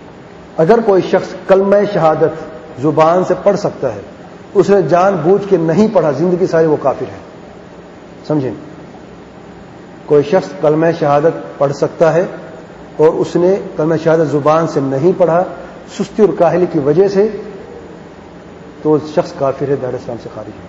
اگر کوئی شخص کلمہ شہادت زبان سے پڑھ سکتا ہے، اس نے جان بوجھ کے نہیں پڑھا، زندگی ساری وہ کافر ہے. سمجھیں، کوئی شخص کلمہ شہادت پڑھ سکتا ہے اور اس نے کلمہ شہادت زبان سے نہیں پڑھا سستی اور کاہلی کی وجہ سے، تو وہ شخص کافر ہے، دائرہ اسلام سے خارج ہے.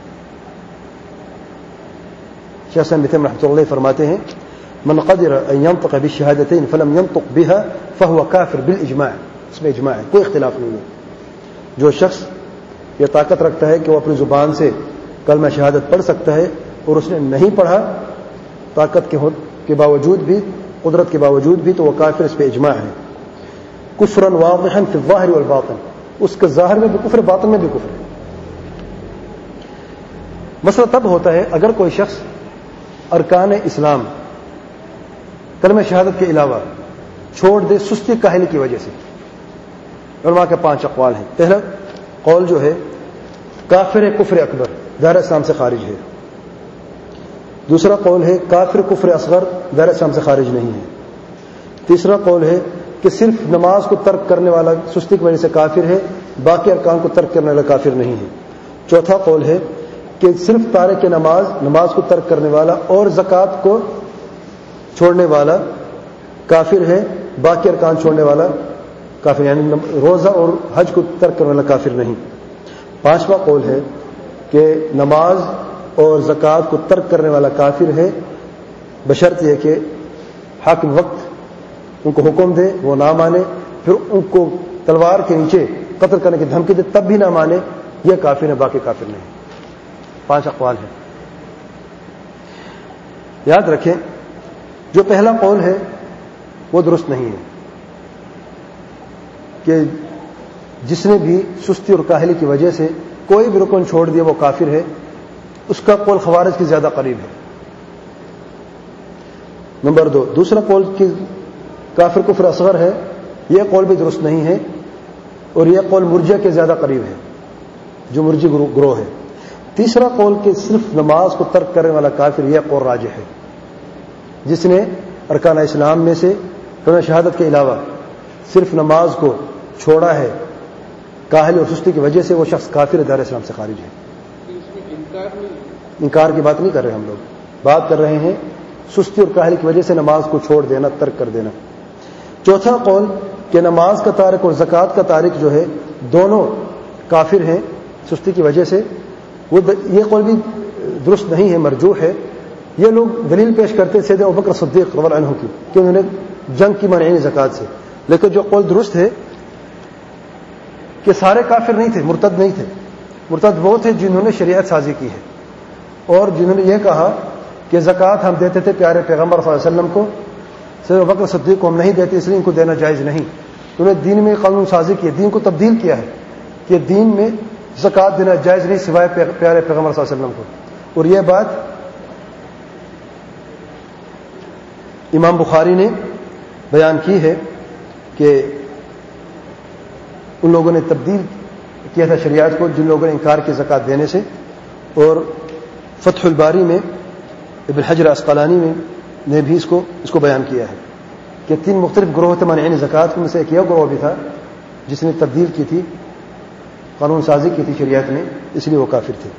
شیخ صاحب ابن رحمۃ اللہ فرماتے ہیں من قدر ان ينطق بالشهادتين فلم ينطق بها فهو كافر بالاجماع. اس میں اجماع ہے، کوئی اختلاف نہیں ہے. جو شخص یہ طاقت رکھتا ہے کہ وہ اپنی زبان سے کلمہ شہادت پڑھ سکتا ہے اور اس نے نہیں پڑھا طاقت کے باوجود بھی، قدرت کے باوجود بھی، تو وہ کافر، اس پہ اجماع ہے. کفرا واضحا فی الظاہر والباطن، اس کے ظاہر میں بھی کفر، باطن میں بھی کفر ہے. مسئلہ تب ہوتا ہے اگر کوئی شخص ارکان اسلام کلمہ شہادت کے علاوہ چھوڑ دے سستی کاہلی کی وجہ سے. علماء کے 5 اقوال ہیں. پہلا قول جو ہے کافر کفر اکبر، دائرہ اسلام سے خارج ہے. دوسرا قول ہے کافر کفر اصغر، دائرہ اسلام سے خارج نہیں ہے. تیسرا قول ہے کہ صرف نماز کو ترک کرنے والا سستی کی وجہ سے کافر ہے، باقی ارکان کو ترک کرنے والا کافر نہیں ہے. چوتھا قول ہے کہ صرف تارک نماز کو ترک کرنے والا اور زکوٰۃ کو چھوڑنے والا کافر ہے، باقی ارکان چھوڑنے والا کافر، یعنی روزہ اور حج کو ترک کرنے والا کافر نہیں. پانچواں قول ہے کہ نماز اور زکوٰۃ کو ترک کرنے والا کافر ہے، بشرط یہ کہ حاکم وقت ان کو حکم دے، وہ نہ مانے، پھر ان کو تلوار کے نیچے قتل کرنے کی دھمکی دے تب بھی نہ مانے، یہ کافر ہے، باقی کافر نہیں. 5 اقوال ہیں. یاد رکھیں جو پہلا قول ہے وہ درست نہیں ہے کہ جس نے بھی سستی اور کاہلی کی وجہ سے کوئی بھی رکن چھوڑ دیا وہ کافر ہے. اس کا قول خوارج کے زیادہ قریب ہے. نمبر 2، دوسرا قول کہ کافر کفر اصغر ہے، یہ قول بھی درست نہیں ہے، اور یہ قول مرجئہ کے زیادہ قریب ہے جو مرجی گروہ ہے. تیسرا قول کہ صرف نماز کو ترک کرنے والا کافر، یہ قول راجح ہے. جس نے ارکان اسلام میں سے کلمہ شہادت کے علاوہ صرف نماز کو چھوڑا ہے کاہلی اور سستی کی وجہ سے، وہ شخص کافر دائرہ اسلام سے خارج ہے. انکار کی بات نہیں کر رہے ہم لوگ، بات کر رہے ہیں سستی اور کاہلی کی وجہ سے نماز کو چھوڑ دینا، ترک کر دینا. چوتھا قول کہ نماز کا تارک اور زکوٰۃ کا تارک جو ہے دونوں کافر ہیں سستی کی وجہ سے، یہ قول بھی درست نہیں ہے، مرجوح ہے. یہ لوگ دلیل پیش کرتے سیدنا ابوبکر صدیق رضی اللہ عنہ کی کہ انہوں نے جنگ کی منعین زکوٰۃ سے، لیکن جو قول درست ہے کہ سارے کافر نہیں تھے، مرتد نہیں تھے. مرتد وہ تھے جنہوں نے شریعت سازی کی ہے اور جنہوں نے یہ کہا کہ زکوٰۃ ہم دیتے تھے پیارے پیغمبر صلی اللہ علیہ وسلم کو، سیدنا ابوبکر صدیق کو ہم نہیں دیتے، اس لیے ان کو دینا جائز نہیں. انہوں نے دین میں قانون سازی کی ہے، دین کو تبدیل کیا ہے کہ دین میں زکوٰۃ دینا جائز نہیں سوائے پیارے پیغمبر صلی اللہ علیہ وسلم کو. اور یہ بات امام بخاری نے بیان کی ہے کہ ان لوگوں نے تبدیل کیا تھا شریعت کو جن لوگوں نے انکار کی زکوٰۃ دینے سے. اور فتح الباری میں ابن حجر اسقلانی نے بھی اس کو بیان کیا ہے کہ 3 مختلف گروہ تھے مانعین زکوٰۃ میں سے ایک یہ گروہ بھی تھا جس نے تبدیل کی تھی، قانون سازی کی تھی شریعت میں، اس لیے وہ کافر تھے.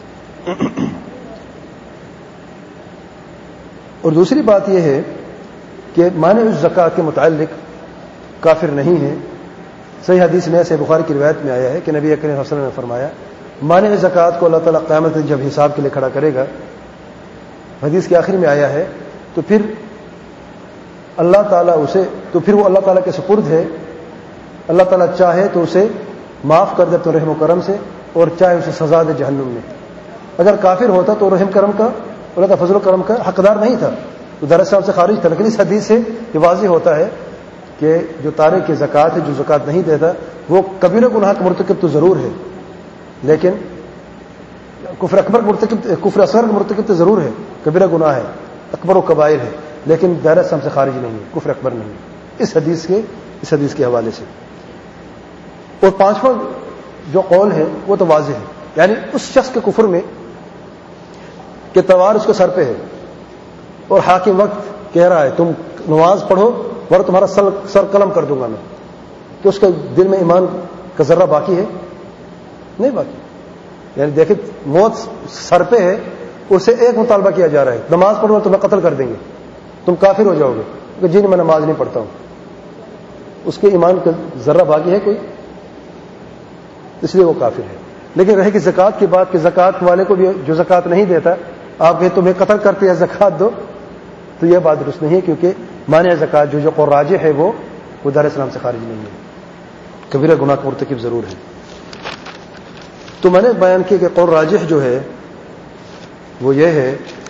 اور دوسری بات یہ ہے کہ مانع الزکوٰۃ کے متعلق کافر نہیں ہے. صحیح حدیث میں سے بخاری کی روایت میں آیا ہے کہ نبی کریم صلی اللہ علیہ وسلم نے فرمایا مانع زکوٰۃ کو اللہ تعالیٰ قیامت جب حساب کے لیے کھڑا کرے گا، حدیث کے آخر میں آیا ہے، تو پھر اللہ تعالیٰ پھر وہ اللہ تعالیٰ کے سپرد ہے. اللہ تعالیٰ چاہے تو اسے معاف کر دے تو رحم و کرم سے، اور چاہے اسے سزا دے جہنم میں. اگر کافر ہوتا تو رحم کرم کا، اللہ تعالیٰ فضل و کرم کا حقدار نہیں تھا، تو دائرہ اسلام سے خارج تھا. لیکن اس حدیث سے یہ واضح ہوتا ہے کہ جو تارک زکوٰۃ ہے، جو زکوٰۃ نہیں دیتا، وہ کبیرہ گناہ کا مرتکب تو ضرور ہے، لیکن کفر اکبر مرتکب، کفر اصغر مرتکب تو ضرور ہے، کبیرہ گناہ ہے، اکبر و کبائر ہے، لیکن دائرہ اسلام سے خارج نہیں ہے، کفر اکبر نہیں ہے، اس حدیث کے حوالے سے. اور 5واں جو قول ہے وہ تو واضح ہے، یعنی اس شخص کے کفر میں کہ تلوار اس کے سر پہ ہے اور حاکم وقت کہہ رہا ہے تم نماز پڑھو ورنہ تمہارا سر قلم کر دوں گا میں، کہ اس کے دل میں ایمان کا ذرہ باقی ہے؟ نہیں باقی. یعنی دیکھیں موت سر پہ ہے, اسے ایک مطالبہ کیا جا رہا ہے, نماز پڑھو تمہیں قتل کر دیں گے, تم کافر ہو جاؤ گے. کہ جی میں نماز نہیں پڑھتا ہوں. اس کے ایمان کا ذرہ باقی ہے کوئی؟ اس لیے وہ کافر ہے. لیکن رہے کہ زکوٰۃ کی بات, کہ زکوٰۃ والے کو بھی جو زکوٰۃ نہیں دیتا آپ کہیں تمہیں قتل کرتے ہیں زکوٰۃ دو, تو یہ بات درست نہیں ہے, کیونکہ مانع زکوٰۃ جو قول راجح ہے وہ دار اسلام سے خارج نہیں ہے, کبیرہ گناہ کا مرتکب ضرور ہے. تو میں نے بیان کیا کہ قول راجح جو ہے وہ یہ ہے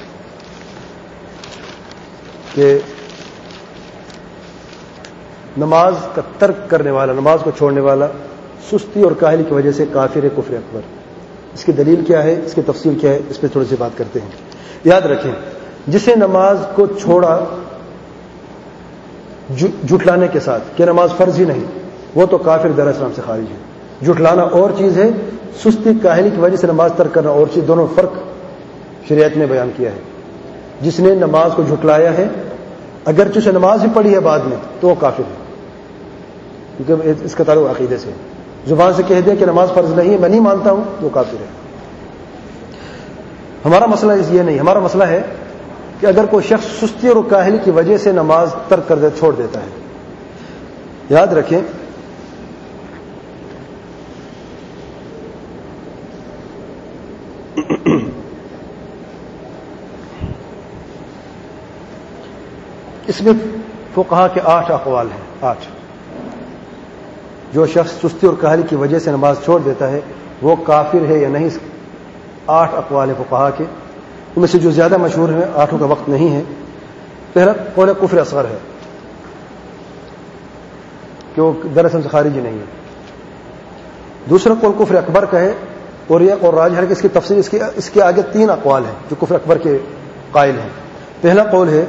کہ نماز کا ترک کرنے والا, نماز کو چھوڑنے والا سستی اور کاہلی کی وجہ سے کافر ہے, کفر اکبر. اس کی دلیل کیا ہے, اس کی تفصیل کیا ہے, اس پہ تھوڑی سی بات کرتے ہیں. یاد رکھیں, جسے نماز کو چھوڑا جھٹلانے کے ساتھ کہ نماز فرض ہی نہیں, وہ تو کافر دار اسلام سے خارج ہے. جھٹلانا اور چیز ہے, سستی کاہلی کی وجہ سے نماز ترک کرنا اور چیز, دونوں فرق شریعت نے بیان کیا ہے. جس نے نماز کو جھٹلایا ہے اگرچہ اسے نماز بھی پڑھی ہے بعد میں تو وہ کافر ہے, کیونکہ اس کا تعلق عقیدے سے. زبان سے کہہ دیا کہ نماز فرض نہیں ہے, میں نہیں مانتا ہوں, وہ کافر ہے. ہمارا مسئلہ یہ نہیں, ہمارا مسئلہ ہے کہ اگر کوئی شخص سستی اور کاہلی کی وجہ سے نماز ترک کر دے, چھوڑ دیتا ہے. یاد رکھیں اس میں فقہا کے 8 اقوال ہیں. 8 جو شخص سستی اور کاہلی کی وجہ سے نماز چھوڑ دیتا ہے وہ کافر ہے یا نہیں, 8 اقوال ہیں فقہا کے. ان میں سے جو زیادہ مشہور ہیں, 8 کا وقت نہیں ہے. پہلا قول کفر اصغر ہے کہ وہ دراصل سے خارج ہی نہیں ہے. دوسرا قول کفر اکبر کا ہے, اور یہ قول راجح ہے کہ اس کی تفصیل اس کے آگے 3 اقوال ہیں جو کفر اکبر کے قائل ہیں. پہلا قول ہے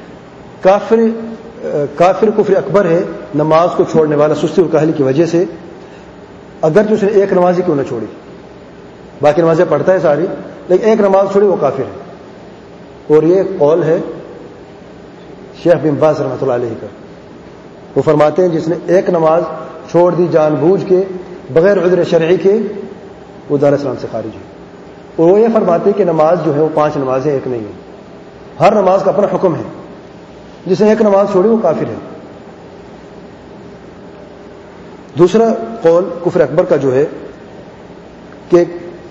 کافر کفر اکبر ہے نماز کو چھوڑنے والا سستی اور کاہلی کی وجہ سے, اگرچہ اس نے ایک نماز ہی کیوں نہ چھوڑی, باقی نمازیں پڑھتا ہے ساری, لیکن ایک نماز چھوڑی وہ کافر ہے. اور یہ قول ہے شیخ بن باز رحمۃ اللہ علیہ کا. وہ فرماتے ہیں جس نے ایک نماز چھوڑ دی جان بوجھ کے بغیر عذر شرعی کے, وہ دار اسلام سے خارج ہے. اور وہ یہ فرماتے ہیں کہ نماز جو ہے وہ 5 نمازیں ایک نہیں ہے, ہر نماز کا اپنا حکم ہے. جس نے ایک نماز چھوڑی وہ کافر ہے. دوسرا قول کفر اکبر کا جو ہے کہ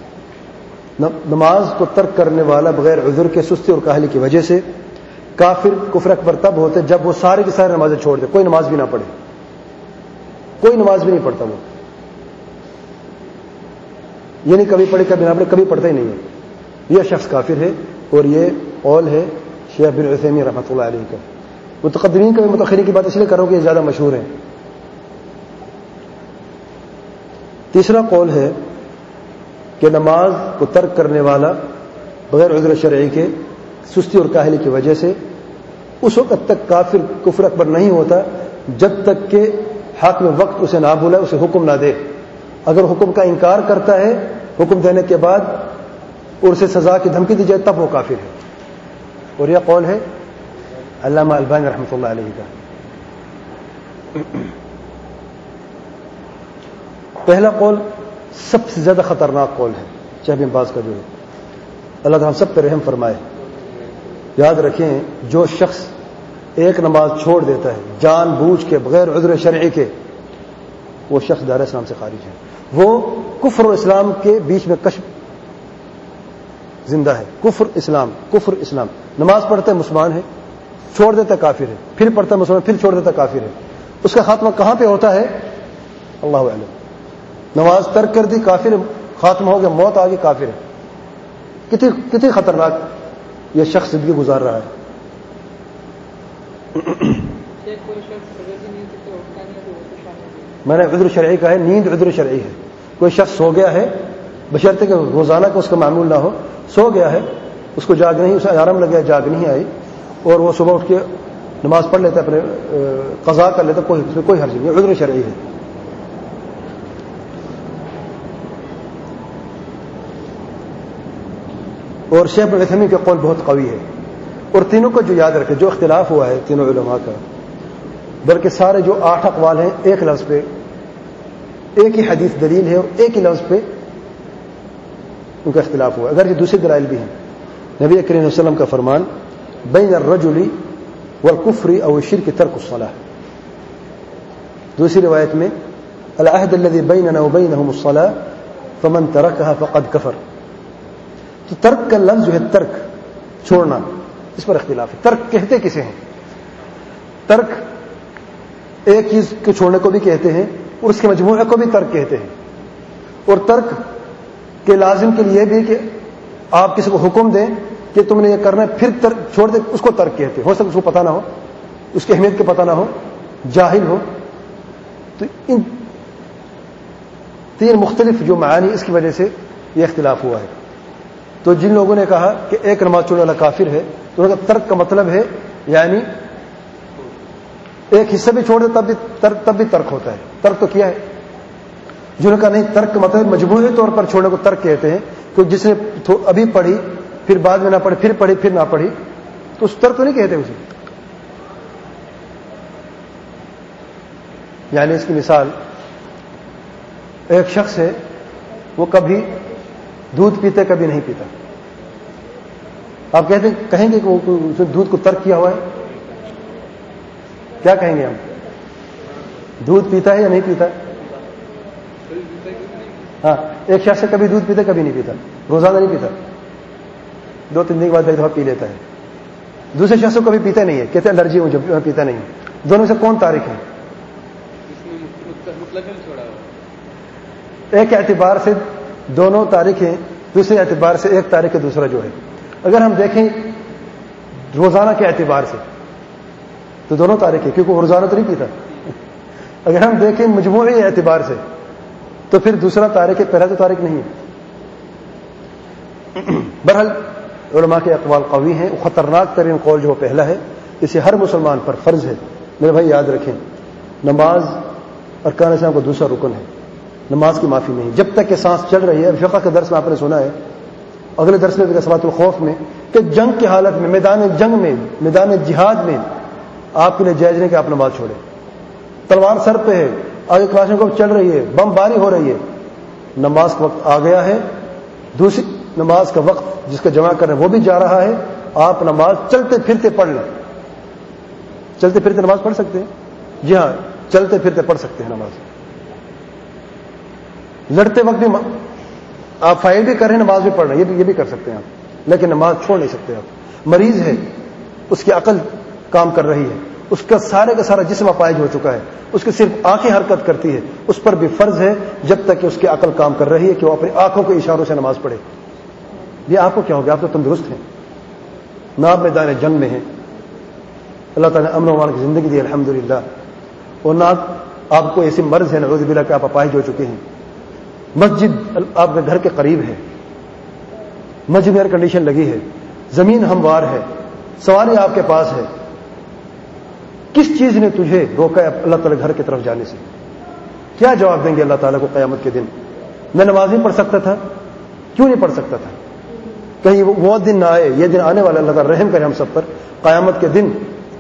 نماز کو ترک کرنے والا بغیر عذر کے سستی اور کاہلی کی وجہ سے کافر کفر اکبر تب ہوتے جب وہ سارے کی ساری نمازیں چھوڑ دے, کوئی نماز بھی نہ پڑھے, کوئی نماز بھی نہیں پڑھتا وہ, یہ نہیں کبھی پڑھے کبھی نہ پڑھے, کبھی پڑھتا ہی نہیں ہے, یہ شخص کافر ہے. اور یہ قول ہے شیخ بن عثیمین رحمۃ اللہ علیہ کا. متقدمین کا بھی متأخرین کی بات اس لیے کرو کہ یہ زیادہ مشہور ہے. تیسرا قول ہے کہ نماز کو ترک کرنے والا بغیر عذر شرعی کے سستی اور کاہلی کی وجہ سے اس وقت تک کافر کفر اکبر نہیں ہوتا جب تک کہ حاکم وقت اسے نہ بلائے, اسے حکم نہ دے. اگر حکم کا انکار کرتا ہے حکم دینے کے بعد اور اسے سزا کی دھمکی دی جائے تب وہ کافر ہے. اور یہ قول ہے علامہ البانی رحمۃ اللہ علیہ کا. پہلا قول سب سے زیادہ خطرناک قول ہے شیخ بن باز کا جو ہے, اللہ تعالیٰ ہم سب پہ رحم فرمائے. یاد رکھیں جو شخص ایک نماز چھوڑ دیتا ہے جان بوجھ کے بغیر عذر شرعی کے, وہ شخص دار اسلام سے خارج ہے. وہ کفر و اسلام کے بیچ میں کشف زندہ ہے. کفر اسلام, نماز پڑھتا ہے مسلمان ہے, چھوڑ دیتا کافر ہے, پھر پڑھتا مسلمان, پھر چھوڑ دیتا کافر ہے. اس کا خاتمہ کہاں پہ ہوتا ہے اللہ اعلم. نماز ترک کر دی کافر, خاتمہ ہو گیا, موت آ گئی کافر ہے. کتنی خطرناک یہ شخص زندگی گزار رہا ہے. میں نے عذر شرعی کا ہے, نیند عذر شرعی ہے. کوئی شخص سو گیا ہے بشرطے کہ روزانہ کا اس کا معمول نہ ہو, سو گیا ہے, اس کو جاگ نہیں, اسے الارم لگا, جاگ نہیں آئی, اور وہ صبح اٹھ کے نماز پڑھ لیتا ہے, اپنے قضا کر لیتا, کوئی حرج نہیں, عذر شرعی ہے. اور شیخ بن عثیمین کا قول بہت قوی ہے. اور تینوں کو جو یاد رکھے, جو اختلاف ہوا ہے تینوں علماء کا, بلکہ سارے جو 8 اقوال ہیں ایک لفظ پہ ایک ہی حدیث دلیل ہے اور ایک ہی لفظ پہ ان کا اختلاف ہوا، اگر یہ دوسری دلائل بھی ہیں. نبی کریم صلی اللہ علیہ وسلم کا فرمان بین الرجل والکفر او الشرک ترک الصلاۃ. دوسری روایت میں العہد الذی بیننا وبینہم الصلاۃ فمن ترکها فقد کفر. تو ترک کا لفظ جو ہے ترک چھوڑنا، اس پر اختلاف ہے. ترک کہتے کسے ہیں؟ ترک ایک چیز کو چھوڑنے کو بھی کہتے ہیں اور اس کے مجموعے کو بھی ترک کہتے ہیں. اور ترک کے لازم کے لیے بھی کہ آپ کسی کو حکم دیں کہ تم نے یہ کرنا ہے پھر چھوڑ دے، اس کو ترک کہتے ہیں. ہو سکتا ہے اس کو پتہ نہ ہو، اس کی اہمیت کے پتہ نہ ہو، جاہل ہو. تو ان تین مختلف جو معانی اس کی وجہ سے یہ اختلاف ہوا ہے. تو جن لوگوں نے کہا کہ ایک نماز چھوڑنے والا کافر ہے، تو انہوں نے ترک کا مطلب ہے یعنی ایک حصہ بھی چھوڑ دے تب بھی ترک ہوتا ہے. ترک تو کیا ہے؟ جنہوں نے کہا نہیں، ترک کا مطلب مجموعی طور پر چھوڑنے کو ترک کہتے ہیں. کہ جس نے ابھی پڑھی پھر بعد میں نہ پڑھی پھر پڑھی پھر نہ پڑھی تو اس ترک تو نہیں کہتے اسے. یعنی اس کی مثال ایک شخص ہے، وہ کبھی دودھ پیتے کبھی نہیں پیتا. آپ کہیں گے کہ وہ دودھ کو ترک کیا ہوا ہے؟ کیا کہیں گے ہم؟ دودھ پیتا ہے یا نہیں پیتا؟ ہاں، ایک شخص سے کبھی دودھ پیتا کبھی نہیں پیتا، روزانہ نہیں پیتا، 2-3 دن کے بعد ایک دفعہ پی لیتا ہے. دوسرے شخص کو کبھی پیتا نہیں ہے، کہتے ہیں الرجی مجھے پیتا نہیں. دونوں سے کون تارک ہے؟ ایک اعتبار سے دونوں تارک ہیں، دوسرے اعتبار سے ایک تارک ہے دوسرا جو ہے. اگر ہم دیکھیں روزانہ کے اعتبار سے تو دونوں تارک ہے، کیونکہ وہ روزانہ تو نہیں پیتا. اگر ہم دیکھیں مجموعی اعتبار سے تو پھر دوسرا تارک ہے، پہلا تو تارک نہیں ہے. بہرحال علماء کے اقوال قوی ہیں. خطرناک ترین قول جو پہلا ہے، اسے ہر مسلمان پر فرض ہے. میرے بھائی یاد رکھیں، نماز ارکان اسلام کا دوسرا رکن ہے. نماز کی معافی نہیں جب تک کہ سانس چل رہی ہے. فقہ کے درس میں آپ نے سنا ہے، اگلے درس میں صلاۃ الخوف میں، کہ جنگ کی حالت میں، میدان جنگ میں، میدان جہاد میں آپ کے لیے جائز نہیں کہ آپ نماز چھوڑیں. تلوار سر پہ ہے، آگے کلاشنکوف چل رہی ہے، بم باری ہو رہی ہے، نماز کا وقت آ گیا ہے، دوسری نماز کا وقت جس کا جمع کر رہے ہیں وہ بھی جا رہا ہے. آپ نماز چلتے پھرتے پڑھ لیں. چلتے پھرتے نماز پڑھ سکتے ہیں؟ جی ہاں، چلتے پھرتے پڑھ سکتے ہیں نماز. لڑتے وقت بھی آپ فائل بھی کر رہے ہیں، نماز بھی پڑھ رہے ہیں، یہ بھی کر سکتے ہیں آپ، لیکن نماز چھوڑ نہیں سکتے آپ. مریض ہے، اس کی عقل کام کر رہی ہے، اس کا سارے کا سارا جسم اپائج ہو چکا ہے، اس کی صرف آنکھیں حرکت کرتی ہے، اس پر بھی فرض ہے جب تک کہ اس کی عقل کام کر رہی ہے کہ وہ اپنی آنکھوں کے اشاروں سے نماز پڑھے. یہ آپ کو کیا ہو گیا؟ آپ تو تندرست ہیں، نہ آپ میدان جنگ میں ہیں، اللہ تعالیٰ نے امن و امان کی زندگی دی الحمدللہ، اور نہ آپ کو ایسی مرض ہے نعوذ باللہ کہ آپ اپاہج ہو چکے ہیں. مسجد آپ کے گھر کے قریب ہے، مسجد میں ایئر کنڈیشن لگی ہے، زمین ہموار ہے، سواری آپ کے پاس ہے. کس چیز نے تجھے روکا ہے اللہ تعالیٰ گھر کی طرف جانے سے؟ کیا جواب دیں گے اللہ تعالیٰ کو قیامت کے دن؟ میں نماز نہیں پڑھ سکتا تھا. کیوں نہیں پڑھ سکتا تھا؟ کہیں وہ دن نہ آئے، یہ دن آنے والا، اللہ تعالیٰ رحم کرے ہم سب پر. قیامت کے دن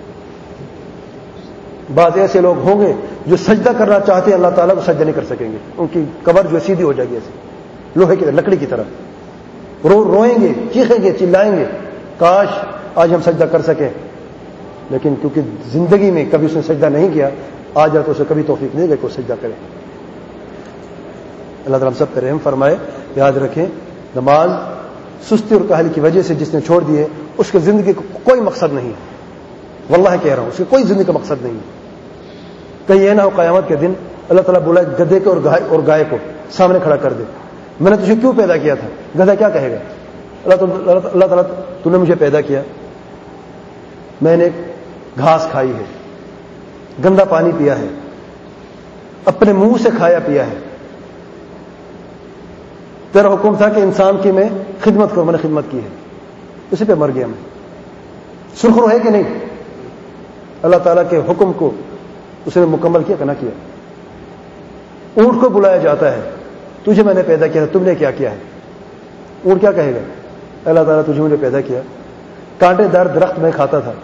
بعض ایسے لوگ ہوں گے جو سجدہ کرنا چاہتے ہیں، اللہ تعالیٰ کو سجدہ نہیں کر سکیں گے. ان کی قبر جو سیدھی ہو جائے گی ایسے لوہے کی لکڑی کی طرح. روئیں گے، چیخیں گے، چلائیں گے، کاش آج ہم سجدہ کر سکیں. لیکن کیونکہ زندگی میں کبھی اس نے سجدہ نہیں کیا، آج تو اسے کبھی توفیق نہیں دے کہ وہ سجدہ کرے. اللہ تعالیٰ ہم سب پر رحم فرمائے. یاد رکھیں، نماز سستی اور کاہلی کی وجہ سے جس نے چھوڑ دی ہے، اس کی زندگی کا کوئی مقصد نہیں ہے. واللہ کہہ رہا ہوں، اس کی کوئی زندگی کا مقصد نہیں ہے. کہیں یہ نہ ہو قیامت کے دن اللہ تعالیٰ بلائے گدھے کو اور گائے کو سامنے کھڑا کر دے، میں نے تجھے کیوں پیدا کیا تھا؟ گدھا کیا کہے گا؟ اللہ تعالیٰ تو نے مجھے پیدا کیا، میں نے گھاس کھائی ہے، گندا پانی پیا ہے، اپنے منہ سے کھایا پیا ہے، تیرا حکم تھا کہ انسان کی میں خدمت کروں، میں نے خدمت کی ہے، اسی پہ مر گیا میں. سرخرو ہے کہ نہیں؟ اللہ تعالیٰ کے حکم کو اس نے مکمل کیا کہ نہ کیا؟ اونٹ کو بلایا جاتا ہے، تجھے میں نے پیدا کیا تھا، تم نے کیا کیا ہے؟ اونٹ کیا کہے گا؟ اللہ تعالیٰ تجھے مجھے پیدا کیا، کانٹے دار درخت میں کھاتا تھا،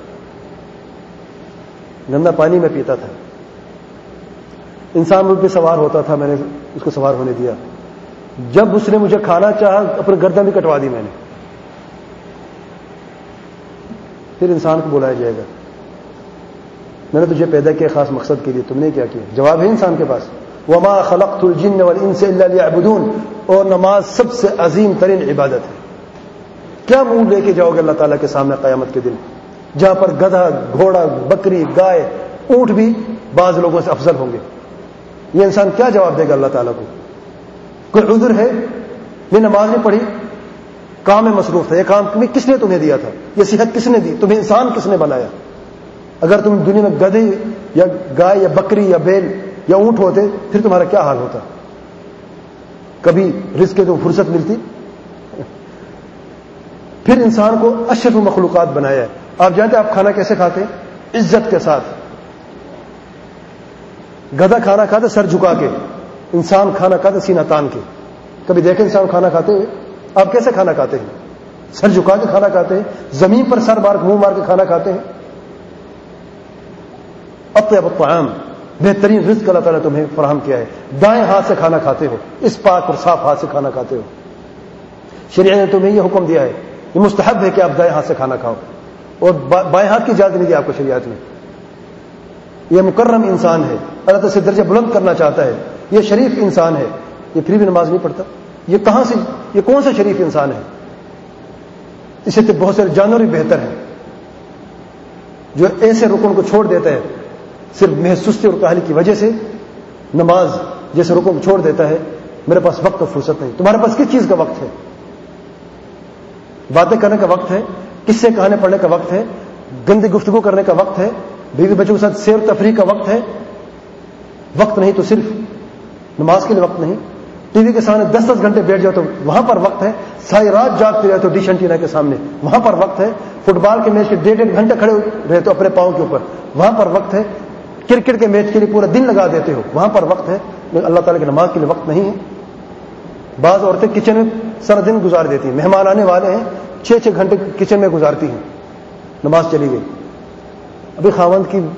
گندا پانی میں پیتا تھا، انسان مجھ پہ سوار ہوتا تھا، میں نے اس کو سوار ہونے دیا. جب اس نے مجھے کھانا چاہا اپنی گردن بھی کٹوا دی میں نے. پھر انسان کو بلایا جائے گا میں نے تجھے پیدا کیا خاص مقصد کے لیے, تم نے کیا کیا؟ جواب ہے انسان کے پاس, وما خلقت الجن والانس الا ليعبدون. اور نماز سب سے عظیم ترین عبادت ہے. کیا منہ لے کے جاؤ گے اللہ تعالیٰ کے سامنے قیامت کے دن, جہاں پر گدھا, گھوڑا, بکری, گائے, اونٹ بھی بعض لوگوں سے افضل ہوں گے. یہ انسان کیا جواب دے گا اللہ تعالیٰ کو؟ کوئی عذر ہے؟ یہ نماز نہیں پڑھی, کام میں مصروف تھا. یہ کام کس نے تمہیں دیا تھا؟ یہ صحت کس نے دی تمہیں؟ انسان کس نے بنایا؟ اگر تم دنیا میں گدھے یا گائے یا بکری یا بیل یا اونٹ ہوتے پھر تمہارا کیا حال ہوتا؟ کبھی رزق کے تو فرصت ملتی؟ پھر انسان کو اشرف مخلوقات بنایا ہے. آپ جانتے ہیں آپ کھانا کیسے کھاتے ہیں؟ عزت کے ساتھ. گدھا کھانا کھاتے سر جھکا کے, انسان کھانا کھاتے سینہ تان کے. کبھی دیکھیں انسان کھانا کھاتے ہوئے؟ آپ کیسے کھانا کھاتے ہیں؟ سر جھکا کے کھانا کھاتے ہیں, زمین پر سر مار منہ مار کے کھانا کھاتے ہیں. اطیب الطعام, بہترین رزق اللہ تعالیٰ تمہیں فراہم کیا ہے. دائیں ہاتھ سے کھانا کھاتے ہو, اس پاک اور صاف ہاتھ سے کھانا کھاتے ہو. شریعت نے تمہیں یہ حکم دیا ہے, یہ مستحب ہے کہ آپ دائیں ہاتھ سے کھانا کھاؤ, اور بائیں ہاتھ کی اجازت نہیں دی آپ کو شریعت میں. یہ مکرم انسان ہے, اللہ تعالیٰ سے درجہ بلند کرنا چاہتا ہے. یہ شریف انسان ہے, یہ پھر بھی نماز نہیں پڑھتا. یہ کہاں سے, یہ کون سا شریف انسان ہے؟ اسے تو بہت سارے جانور بھی بہتر ہیں جو ایسے رکن کو چھوڑ دیتا ہے صرف محض سستی اور کاہلی کی وجہ سے. نماز جیسے رکن کو چھوڑ دیتا ہے, میرے پاس وقت اور فرصت نہیں. تمہارے پاس کس چیز کا وقت ہے؟ باتیں کرنے کا وقت ہے, قصے کہانے پڑھنے کا وقت ہے, گندی گفتگو کرنے کا وقت ہے, بیوی بچوں کے ساتھ سیر تفریح کا وقت ہے. وقت نہیں تو صرف نماز کے لیے وقت نہیں. ٹی وی کے سامنے 10-10 گھنٹے بیٹھ جاؤ تو وہاں پر وقت ہے. ساری رات جاگتے رہے تو ڈش اینٹینا کے سامنے, وہاں پر وقت ہے. فٹ بال کے میچ کے 1.5 گھنٹے کھڑے رہے تو اپنے پاؤں کے اوپر, وہاں پر وقت ہے. کرکٹ کے میچ کے لیے پورا دن لگا دیتے ہو, وہاں پر وقت ہے. لیکن اللہ تعالیٰ کی نماز کے لیے وقت نہیں ہے. بعض عورتیں کچن میں سارا دن گزار دیتی ہیں, مہمان آنے والے ہیں 6-6 گھنٹے کچن میں گزارتی ہیں, نماز چلی گئی. ابھی خاوند کی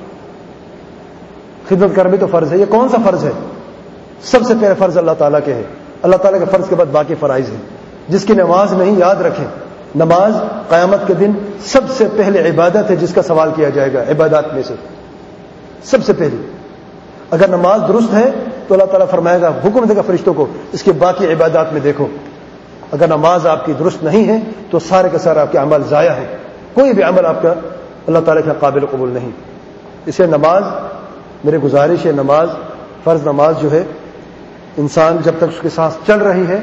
خدمت کرنا بھی تو فرض ہے. یہ کون سا فرض ہے؟ سب سے پہلے فرض اللہ تعالیٰ کے ہے. اللہ تعالیٰ کے فرض کے بعد باقی فرائض ہیں. جس کی نماز نہیں, یاد رکھیں, نماز قیامت کے دن سب سے پہلے عبادت ہے جس کا سوال کیا جائے گا. عبادات میں سے سب سے پہلی. اگر نماز درست ہے تو اللہ تعالیٰ فرمائے گا, حکم دے گا فرشتوں کو, اس کے باقی عبادات میں دیکھو. اگر نماز آپ کی درست نہیں ہے تو سارے کے سارے آپ کے عمل ضائع ہیں. کوئی بھی عمل آپ کا اللہ تعالیٰ کے قابل قبول نہیں. اسے نماز, میری گزارش ہے, نماز, فرض نماز جو ہے, انسان جب تک اس کے سانس چل رہی ہے,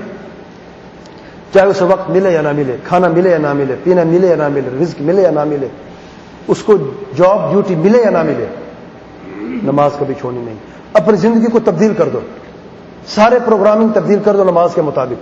چاہے اسے وقت ملے یا نہ ملے, کھانا ملے یا نہ ملے, پینا ملے یا نہ ملے, رزق ملے یا نہ ملے, اس کو جاب ڈیوٹی ملے یا نہ ملے, نماز کبھی چھوڑنی نہیں. اپنی زندگی کو تبدیل کر دو, سارے پروگرامنگ تبدیل کر دو نماز کے مطابق.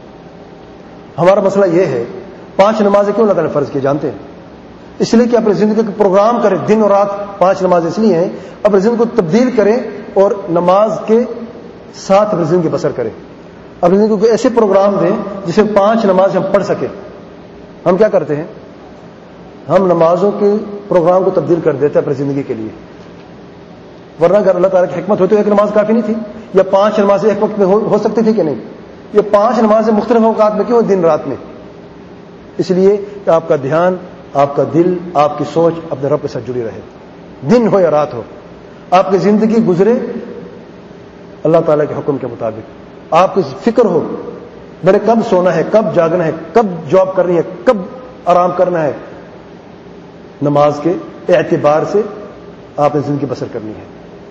ہمارا مسئلہ یہ ہے, 5 نمازیں کیوں اللہ تعالیٰ نے فرض کی جانتے ہیں؟ اس لیے کہ اپنی زندگی کو پروگرام کریں, دن اور رات 5 نمازیں اس لیے ہیں, اپنی زندگی کو تبدیل کریں اور نماز کے ساتھ اپنی زندگی بسر کریں. اپنی زندگی کو ایسے پروگرام دیں جسے 5 نماز ہم پڑھ سکیں. ہم کیا کرتے ہیں؟ ہم نمازوں کے پروگرام کو تبدیل کر دیتے ہیں اپنی زندگی کے لیے. ورنہ اگر اللہ تعالیٰ کی حکمت ہوتی تو ایک نماز کافی نہیں تھی, یا 5 نمازیں ایک وقت میں ہو سکتی تھی کہ نہیں؟ یہ 5 نمازیں مختلف اوقات میں کیوں, دن رات میں؟ اس لیے کہ آپ کا دھیان, آپ کا دل, آپ کی سوچ اپنے رب کے ساتھ جڑی رہے, دن ہو یا رات ہو. آپ کی زندگی گزرے اللہ تعالیٰ کے حکم کے مطابق. آپ کی فکر ہو میرے کب سونا ہے, کب جاگنا ہے, کب جاب کرنی ہے, کب آرام کرنا ہے. نماز کے اعتبار سے آپ نے زندگی بسر کرنی ہے.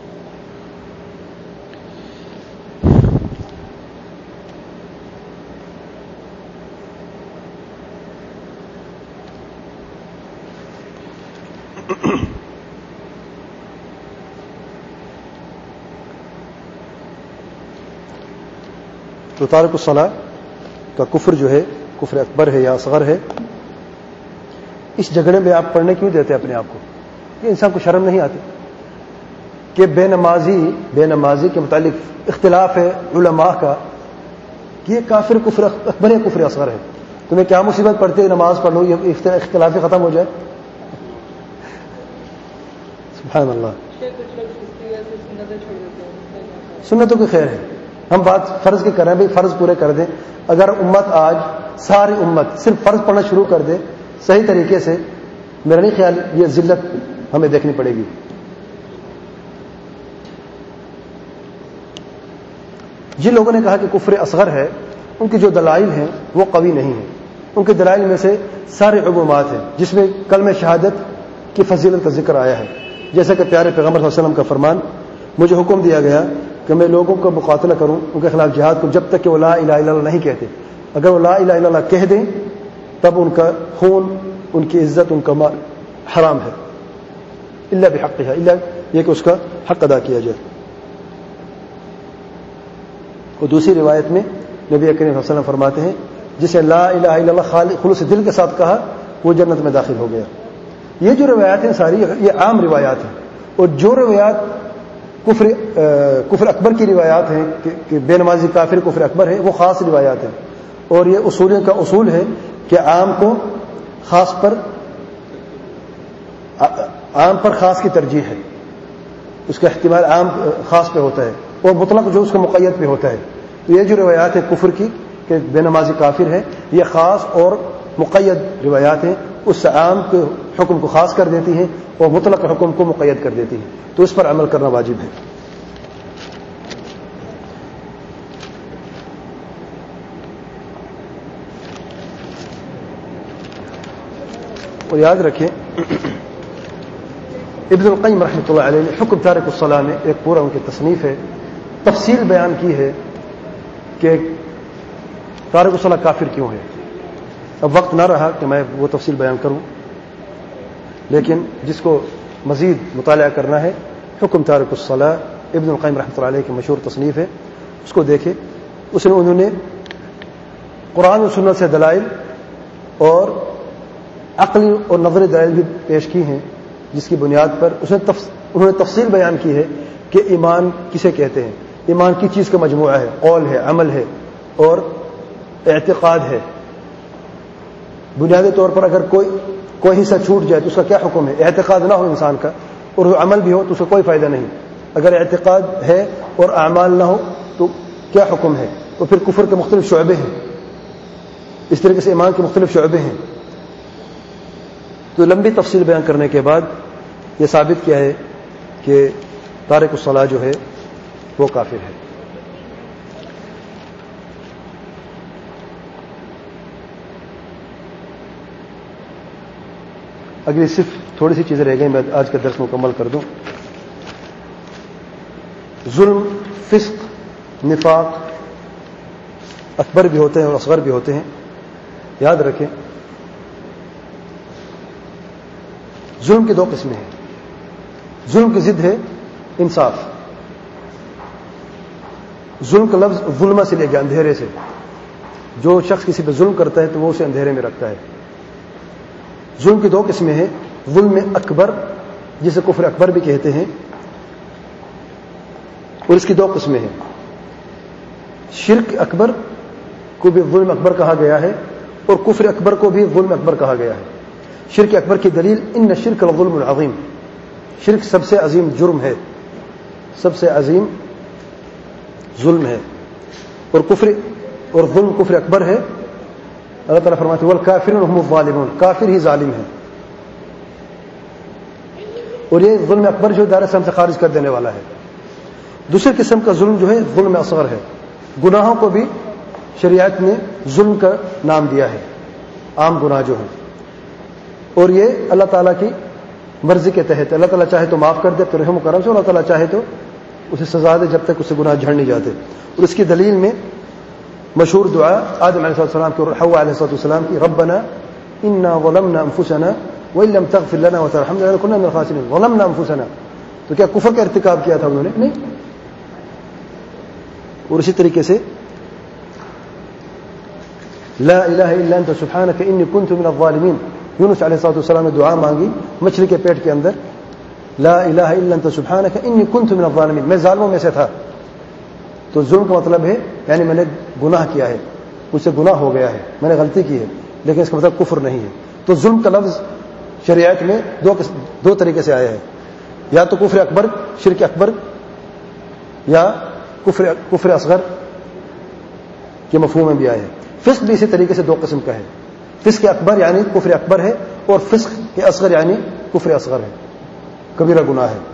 تو تارک الصلاۃ کا کفر جو ہے, کفر اکبر ہے یا اصغر ہے, اس جھگڑے میں آپ پڑھنے کیوں دیتے اپنے آپ کو؟ یہ انسان کو شرم نہیں آتی کہ بے نمازی کے متعلق اختلاف ہے علماء کا کہ یہ کافر کفر اکبر ہے, کفر اصغر ہے. تمہیں کیا مصیبت پڑتی ہے, نماز پڑھ لو, یہ اختلاف ختم ہو جائے. سبحان اللہ. سنتوں کی خیر ہے, ہم بات فرض کی کر رہے ہیں، بھائی فرض پورے کر دیں. اگر امت آج ساری امت صرف فرض پڑھنا شروع کر دے صحیح طریقے سے، میرا نہیں خیال یہ ذلت ہمیں دیکھنی پڑے گی. جن لوگوں نے کہا کہ کفر اصغر ہے، ان کی جو دلائل ہیں وہ قوی نہیں ہیں. ان کے دلائل میں سے سارے عمومات ہیں جس میں کلمہ شہادت کی فضیلت کا ذکر آیا ہے. جیسا کہ پیارے پیغمبر صلی اللہ علیہ وسلم کا فرمان، مجھے حکم دیا گیا کہ میں لوگوں کو مقاتلہ کروں، ان کے خلاف جہاد کو، جب تک کہ وہ لا الہ الا اللہ نہیں کہتے. اگر وہ لا الہ الا اللہ کہہ دیں تب ان کا خون، ان کی عزت، ان کا مال حرام ہے، الا بحقها، الا یہ کہ اس کا حق ادا کیا جائے. اور دوسری روایت میں نبی کریم صلی اللہ علیہ وسلم فرماتے ہیں جسے لا الہ الا اللہ خلوص دل کے ساتھ کہا وہ جنت میں داخل ہو گیا. یہ جو روایات ہیں ساری یہ عام روایات ہیں، اور جو روایات کفر اکبر کی روایات ہیں کہ بے نمازی کافر کفر اکبر ہے، وہ خاص روایات ہیں. اور یہ اصولیوں کا اصول ہے کہ عام پر خاص کی ترجیح ہے، اس کا احتمال عام خاص پہ ہوتا ہے، اور مطلق جو اس کا مقید پہ ہوتا ہے. تو یہ جو روایات ہیں کفر کی کہ بے نمازی کافر ہے، یہ خاص اور مقید روایات ہیں، اس عام کے حکم کو خاص کر دیتی ہیں اور مطلق حکم کو مقید کر دیتی ہیں. تو اس پر عمل کرنا واجب ہے. اور یاد رکھیں ابن القیم رحمۃ اللہ علیہ نے حکم تارک الصلاۃ میں ایک پورا ان کی تصنیف ہے، تفصیل بیان کی ہے کہ تارک الصلاۃ کافر کیوں ہے. اب وقت نہ رہا کہ میں وہ تفصیل بیان کروں، لیکن جس کو مزید مطالعہ کرنا ہے حکم تارک الصلاۃ ابن القیم رحمۃ اللہ علیہ کی مشہور تصنیف ہے، اس کو دیکھیں. اس میں انہوں نے قرآن و سنت سے دلائل اور عقلی اور نظری دلائل بھی پیش کی ہیں، جس کی بنیاد پر انہوں نے تفصیل بیان کی ہے کہ ایمان کسے کہتے ہیں. ایمان کی چیز کا مجموعہ ہے، قول ہے، عمل ہے اور اعتقاد ہے. بنیادی طور پر اگر کوئی حصہ چھوٹ جائے تو اس کا کیا حکم ہے؟ اعتقاد نہ ہو انسان کا اور وہ عمل بھی ہو تو اس کا کوئی فائدہ نہیں. اگر اعتقاد ہے اور اعمال نہ ہو تو کیا حکم ہے؟ تو پھر کفر کے مختلف شعبے ہیں، اس طریقے سے ایمان کے مختلف شعبے ہیں. تو لمبی تفصیل بیان کرنے کے بعد یہ ثابت کیا ہے کہ تارک الصلاۃ جو ہے وہ کافر ہے. اگلی صرف تھوڑی سی چیزیں رہ گئی، میں آج کا درس مکمل کر دوں. ظلم، فسق، نفاق اکبر بھی ہوتے ہیں اور اصغر بھی ہوتے ہیں. یاد رکھیں ظلم کی دو قسمیں ہیں. ظلم کی ضد ہے انصاف. ظلم کا لفظ ظلمہ سے لے گیا، اندھیرے سے. جو شخص کسی پہ ظلم کرتا ہے تو وہ اسے اندھیرے میں رکھتا ہے. ظلم کی دو قسمیں ہیں. ظلم اکبر جسے کفر اکبر بھی کہتے ہیں، اور اس کی دو قسمیں ہیں. شرک اکبر کو بھی ظلم اکبر کہا گیا ہے اور کفر اکبر کو بھی ظلم اکبر کہا گیا ہے. شرک اکبر کی دلیل ان الشرک لظلم عظیم، شرک سب سے عظیم جرم ہے، سب سے عظیم ظلم ہے. اور ظلم کفر اکبر ہے. اللہ تعالیٰ فرماتے ہیں والکافرون هم الظالمون، کافر ہی ظالم ہیں. اور یہ ظلم اکبر جو دائرہ اسلام سے خارج کر دینے والا ہے. دوسری قسم کا ظلم جو ہے ظلم اصغر ہے. گناہوں کو بھی شریعت نے ظلم کا نام دیا ہے، عام گناہ جو ہیں. اور یہ اللہ تعالیٰ کی مرضی کے تحت، اللہ تعالیٰ چاہے تو معاف کر دے تو رحم و کرم سے، اللہ تعالیٰ چاہے تو اسے سزا دے جب تک اسے گناہ جھڑ نہیں جاتے. اور اس کی دلیل میں مشہور دعا آدم علیہ السلام کی اور حوا علیہ السلام کی، ربنا انا ظلمنا انفسنا وان لم تغفر لنا وترحمنا لنكونن من الخاسرین. ظلمنا انفسنا تو کیا کفر کا ارتکاب کیا تھا انہوں نے؟ نہیں. اور اسی طریقے سے لا الہ الا انت سبحانک انی کنت من الظالمین، یونس علیہ السلام نے دعا مانگی مچھلی کے پیٹ کے اندر، لا الہ الا انت سبحانک انی کنت من الظالمین، میں ظالموں میں سے تھا. تو ظلم کا مطلب ہے یعنی میں نے گناہ کیا ہے، مجھ سے گناہ ہو گیا ہے، میں نے غلطی کی ہے، لیکن اس کا مطلب کفر نہیں ہے. تو ظلم کا لفظ شریعت میں دو طریقے سے آیا ہے، یا تو کفر اکبر، شرک اکبر، یا کفر اصغر کے مفہوم میں بھی آیا ہے. فسق بھی اسی طریقے سے دو قسم کا ہے. فسق اکبر یعنی کفر اکبر ہے, اور فسق کے اصغر یعنی کفر اصغر ہے, کبیرہ گناہ ہے.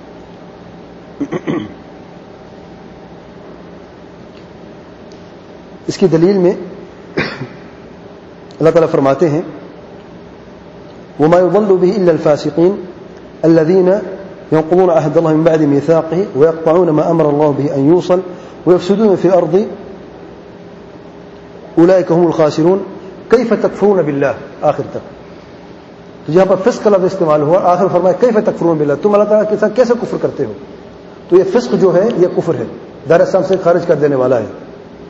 اس کی دلیل میں اللہ تعالیٰ فرماتے ہیں وَمَا يُضَلُّ بِهِ إِلَّا الْفَاسِقِينَ الَّذِينَ يَنقُضُونَ عَهْدَ اللَّهِ مِنْ بَعْدِ مِيثَاقِهِ وَيَقْطَعُونَ مَا أَمَرَ اللَّهُ بِهِ أَنْ يُوصَلَ وَيُفْسِدُونَ فِي الْأَرْضِ أُولَئِكَ هُمُ الْخَاسِرُونَ كَيْفَ تَكْفُرُونَ بِاللَّهِ آخر تک. تو جہاں پر فسق کا لفظ استعمال ہوا, آخر فرمایا کیف تکفرون باللہ, تم اللہ تعالیٰ کے ساتھ کیسے کفر کرتے ہو. تو یہ فسق جو ہے یہ کفر ہے, دار اسلام سے خارج کر دینے والا ہے.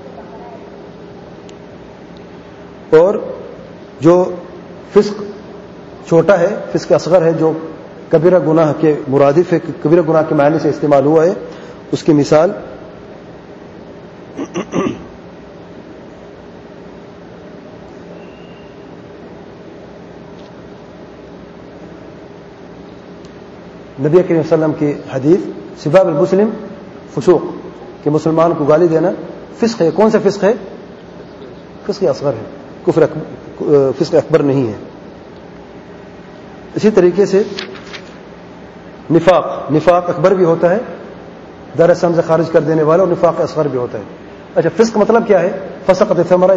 اور جو فسق چھوٹا ہے, فسق اصغر ہے, جو کبیرہ گناہ کے مرادف ہے, کبیرہ گناہ کے معنی سے استعمال ہوا ہے, اس کی مثال نبی کریم صلی اللہ علیہ وسلم کی حدیث سباب المسلم فسوق, کہ مسلمان کو گالی دینا فسق ہے. کون سا فسق ہے؟ فسق اصغر ہے, فسق اکبر نہیں ہے. اسی طریقے سے نفاق اکبر بھی ہوتا ہے, دار اسلام سے خارج کر دینے والا, اور نفاق اصغر بھی ہوتا ہے. اچھا, فسق مطلب کیا ہے؟ فسقت الثمرہ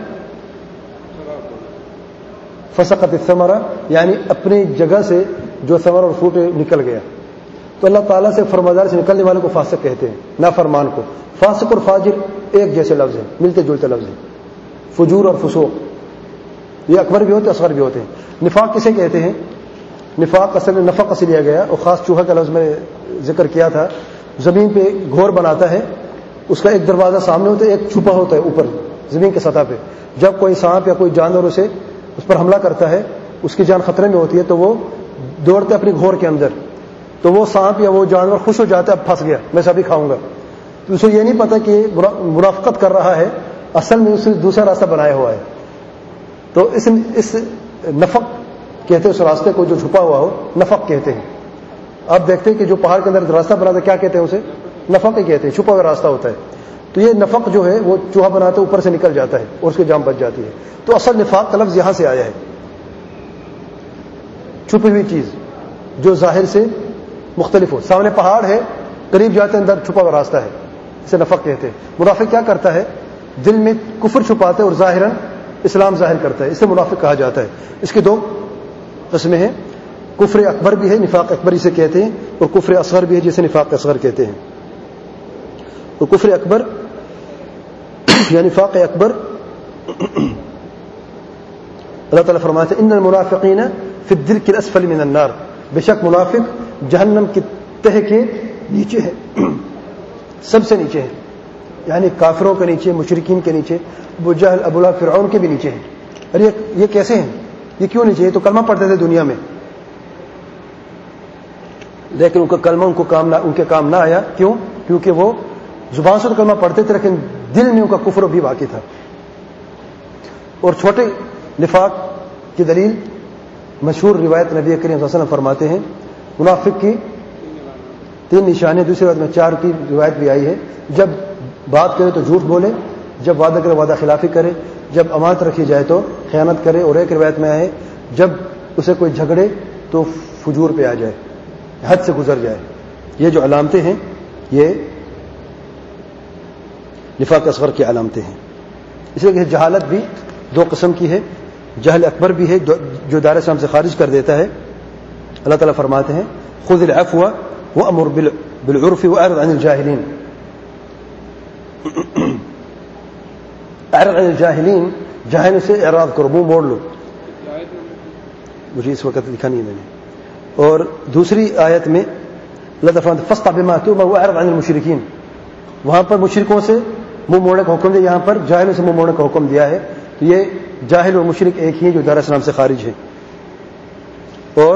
یعنی اپنی جگہ سے جو ثمر اور فروٹ نکل گیا. تو اللہ تعالیٰ سے فرمانبرداری سے نکلنے والے کو فاسق کہتے ہیں, نافرمان کو. فاسق اور فاجر ایک جیسے لفظ ہیں, ملتے جلتے لفظ ہیں. فجور اور فسوق یہ اکبر بھی ہوتے ہیں, اصغر بھی ہوتے ہیں. نفاق کسے کہتے ہیں؟ نفاق اصل میں نفق سے لیا گیا, اور خاص چوہا کا لفظ میں ذکر کیا تھا. زمین پہ گھور بناتا ہے, اس کا ایک دروازہ سامنے ہوتا ہے, ایک چھپا ہوتا ہے اوپر زمین کی سطح پہ. جب کوئی سانپ یا کوئی جانور اسے اس پر حملہ کرتا ہے, اس کی جان خطرے میں ہوتی ہے, تو وہ دوڑتے اپنی گھور کے اندر. تو وہ سانپ یا وہ جانور خوش ہو جاتا ہے, اب پھنس گیا, میں سبھی کھاؤں گا. تو اسے یہ نہیں پتا کہ مرافقت کر رہا ہے, اصل میں اسے دوسرا راستہ بنایا ہوا ہے. تو اس نفق کہتے ہیں اس راستے کو جو چھپا ہوا ہو, نفق کہتے ہیں. آپ دیکھتے ہیں کہ جو پہاڑ کے اندر راستہ بناتا ہے, کیا کہتے ہیں اسے؟ نفق ہی کہتے ہیں, چھپا ہوا راستہ ہوتا ہے. تو یہ نفق جو ہے وہ چوہا بناتے اوپر سے نکل جاتا ہے اور اس کی جان بچ جاتی ہے. تو اصل نفاق کا لفظ یہاں سے آیا ہے, چھپی ہوئی چیز جو ظاہر سے مختلف ہو. سامنے پہاڑ ہے, قریب جاتے اندر چھپا ہوا راستہ ہے, اسے نفق کہتے ہیں. منافق کیا کرتا ہے؟ دل میں کفر چھپاتے اور ظاہراً اسلام ظاہر کرتا ہے, اسے منافق کہا جاتا ہے. اس کی دو قسمیں ہیں, کفر اکبر بھی ہے, نفاق اکبر اسے کہتے ہیں, اور کفر اصغر بھی ہے جسے نفاق اصغر کہتے ہیں. اور کفر اکبر یا نفاق اکبر اللہ تعالیٰ فرماتے ہیں ان المنافقین فی الدرک الاسفل من النار, بے شک منافق جہنم کی تہ کے نیچے ہے, سب سے نیچے ہے, یعنی کافروں کے نیچے, مشرکین کے نیچے, ابو جہل, ابو لہب, فرعون کے بھی نیچے ہیں. ارے یہ کیسے ہیں, یہ کیوں نیچے؟ یہ تو کلمہ پڑھتے تھے دنیا میں, لیکن ان کا کلمہ ان کے کام نہ آیا. کیوں؟ کیونکہ وہ زبان سے تو کلمہ پڑھتے تھے, لیکن دل میں ان کا کفر بھی باقی تھا. اور چھوٹے نفاق کی دلیل مشہور روایت نبی کریم صلی اللہ علیہ وسلم فرماتے ہیں منافق کی 3 نشانیاں, دوسری روایت میں 4 کی روایت بھی آئی ہے. جب بات کرے تو جھوٹ بولے, جب وعدہ کرے وعدہ خلافی کرے, جب امانت رکھی جائے تو خیانت کرے, اور ایک روایت میں آئے جب اسے کوئی جھگڑے تو فجور پہ آ جائے, حد سے گزر جائے. یہ جو علامتیں ہیں یہ نفاق اصغر کی علامتیں ہیں. اس لیے کہ جہالت بھی 2 قسم کی ہے, جہل اکبر بھی ہے جو دار اسلام سے خارج کر دیتا ہے. اللہ تعالیٰ فرماتے ہیں خذ العفو وامر بالعرف واعرض عن الجاہلین. اعرض عن الجاہلین, جاہل سے اعراض کرو, منہ موڑ لو. مجھے اس وقت لکھا نہیں میں نے. اور دوسری آیت میں اللہ تعالیٰ فرماتے فاصدع بما تؤمر واعرض عن المشرکین, وہاں پر مشرکوں سے منہ موڑنے کا حکم دیا, یہاں پر جاہلوں سے منہ موڑنے کا حکم دیا ہے. تو یہ جاہل اور مشرک ایک ہی جو دار اسلام سے خارج ہے. اور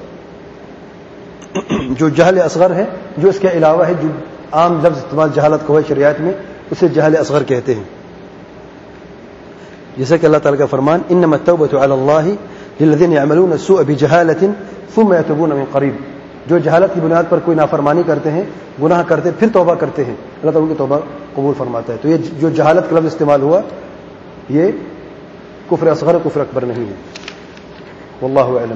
جو جہل اصغر ہے, جو اس کے علاوہ ہے, جو عام لفظ استعمال جہالت کو ہے شریعت میں, اسے جہل اصغر کہتے ہیں. جیسا کہ اللہ تعالیٰ کا فرمان انما التوبۃ علی اللہ للذین یعملون السوء بجہالۃ ثم یتوبون من قریب, جو جہالت کی بنیاد پر کوئی نافرمانی کرتے ہیں، گناہ کرتے ہیں، پھر توبہ کرتے ہیں، اللہ تعالیٰ ان کی توبہ قبول فرماتا ہے. تو یہ جو جہالت کا لفظ استعمال ہوا یہ کفر اصغر کفر اکبر نہیں ہے. واللہ اعلم.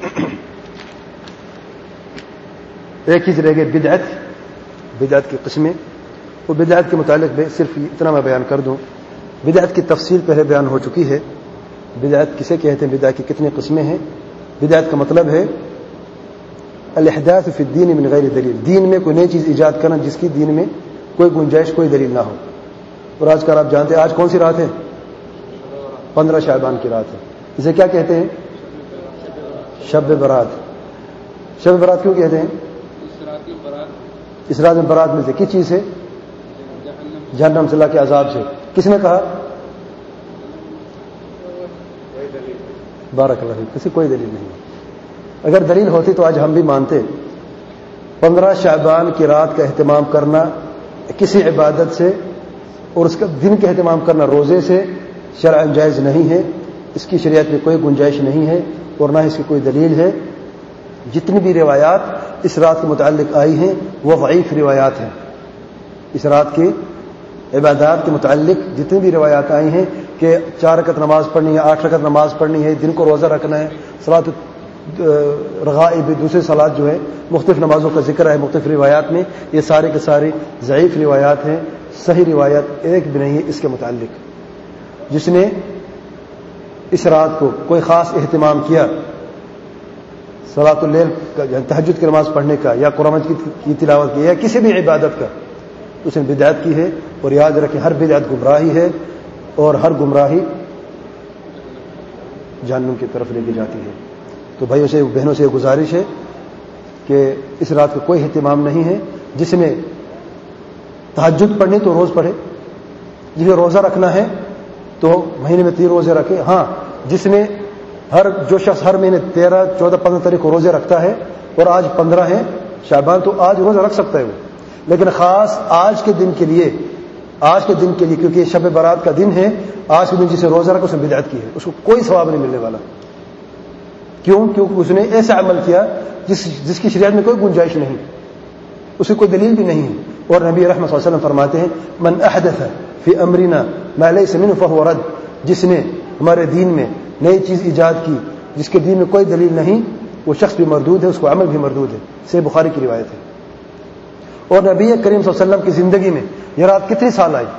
ایک چیز رہ گئی بدعت کی قسمیں. وہ بدعت کے متعلق صرف اتنا میں بیان کر دوں. بدعت کی تفصیل پہلے بیان ہو چکی ہے. بدعت کسے کہتے ہیں، بدعت کی کتنی قسمیں ہیں. بدعت کا مطلب ہے الاحداث فی الدین من غیر دلیل، دین میں کوئی نئی چیز ایجاد کرنا جس کی دین میں کوئی گنجائش، کوئی دلیل نہ ہو. اور آج کل آپ جانتے ہیں آج کون سی رات ہے؟ 15 شعبان کی رات ہے. اسے کیا کہتے ہیں؟ شب برات. شب برات کیوں کہتے ہیں؟ اس رات میں برات ملتے کس چیز سے؟ جہنم سے، اللہ کے عذاب سے. کس نے کہا؟ بارک اللہ فیک. کسی کوئی دلیل نہیں. اگر دلیل ہوتی تو آج ہم بھی مانتے. 15 شعبان کی رات کا اہتمام کرنا کسی عبادت سے اور اس کا دن کا اہتمام کرنا روزے سے شرعاً جائز نہیں ہے. اس کی شریعت میں کوئی گنجائش نہیں ہے اور نہ اس کی کوئی دلیل ہے. جتنی بھی روایات اس رات کے متعلق آئی ہیں وہ ضعیف روایات ہیں. اس رات کی عبادات کے متعلق جتنی بھی روایات آئی ہیں کہ 4 رکعت نماز پڑھنی ہے، 8 رکعت نماز پڑھنی ہے، دن کو روزہ رکھنا ہے، صلاۃ رغائب دوسری صلات جو ہے، مختلف نمازوں کا ذکر ہے مختلف روایات میں، یہ سارے کے سارے ضعیف روایات ہیں. صحیح روایت ایک بھی نہیں ہے اس کے متعلق. جس نے اس رات کو کوئی خاص اہتمام کیا صلاۃ اللیل کا، تہجد کی نماز پڑھنے کا، یا قرآن کی تلاوت کی، یا کسی بھی عبادت کا، اس نے بدعت کی ہے. اور یاد رکھیں ہر بدعت گمراہی ہے اور ہر گمراہی جہنم کی طرف لے کے جاتی ہے. تو بھائیوں سے بہنوں سے یہ گزارش ہے کہ اس رات کا کوئی اہتمام نہیں ہے. جس نے تہجد پڑھنی تو روز پڑھے، جس نے روزہ رکھنا ہے تو مہینے میں 3 روزے رکھے. ہاں جس نے جو شخص ہر مہینے 13، 14، 15 تاریخ کو روزے رکھتا ہے اور آج 15 ہے شعبان تو آج روزہ رکھ سکتا ہے وہ. لیکن خاص آج کے دن کے لیے کیونکہ یہ شب برات کا دن ہے، آج کے دن جسے روزہ رکھا اس نے بدعت کی ہے، اس کو کوئی ثواب نہیں ملنے والا. کیوں؟ کیونکہ اس نے ایسا عمل کیا جس کی شریعت میں کوئی گنجائش نہیں، اس کی کوئی دلیل بھی نہیں ہے. اور نبی رحمۃ صلی اللہ علیہ وسلم فرماتے ہیں من احدث فی امرنا ما لیس منہ فہو رد، جس نے ہمارے دین میں نئی چیز ایجاد کی جس کے دین میں کوئی دلیل نہیں، وہ شخص بھی مردود ہے، اس کو عمل بھی مردود ہے. صحیح بخاری کی روایت ہے. اور نبی کریم صلی اللہ علیہ وسلم کی زندگی میں یہ رات کتنی سال آئی؟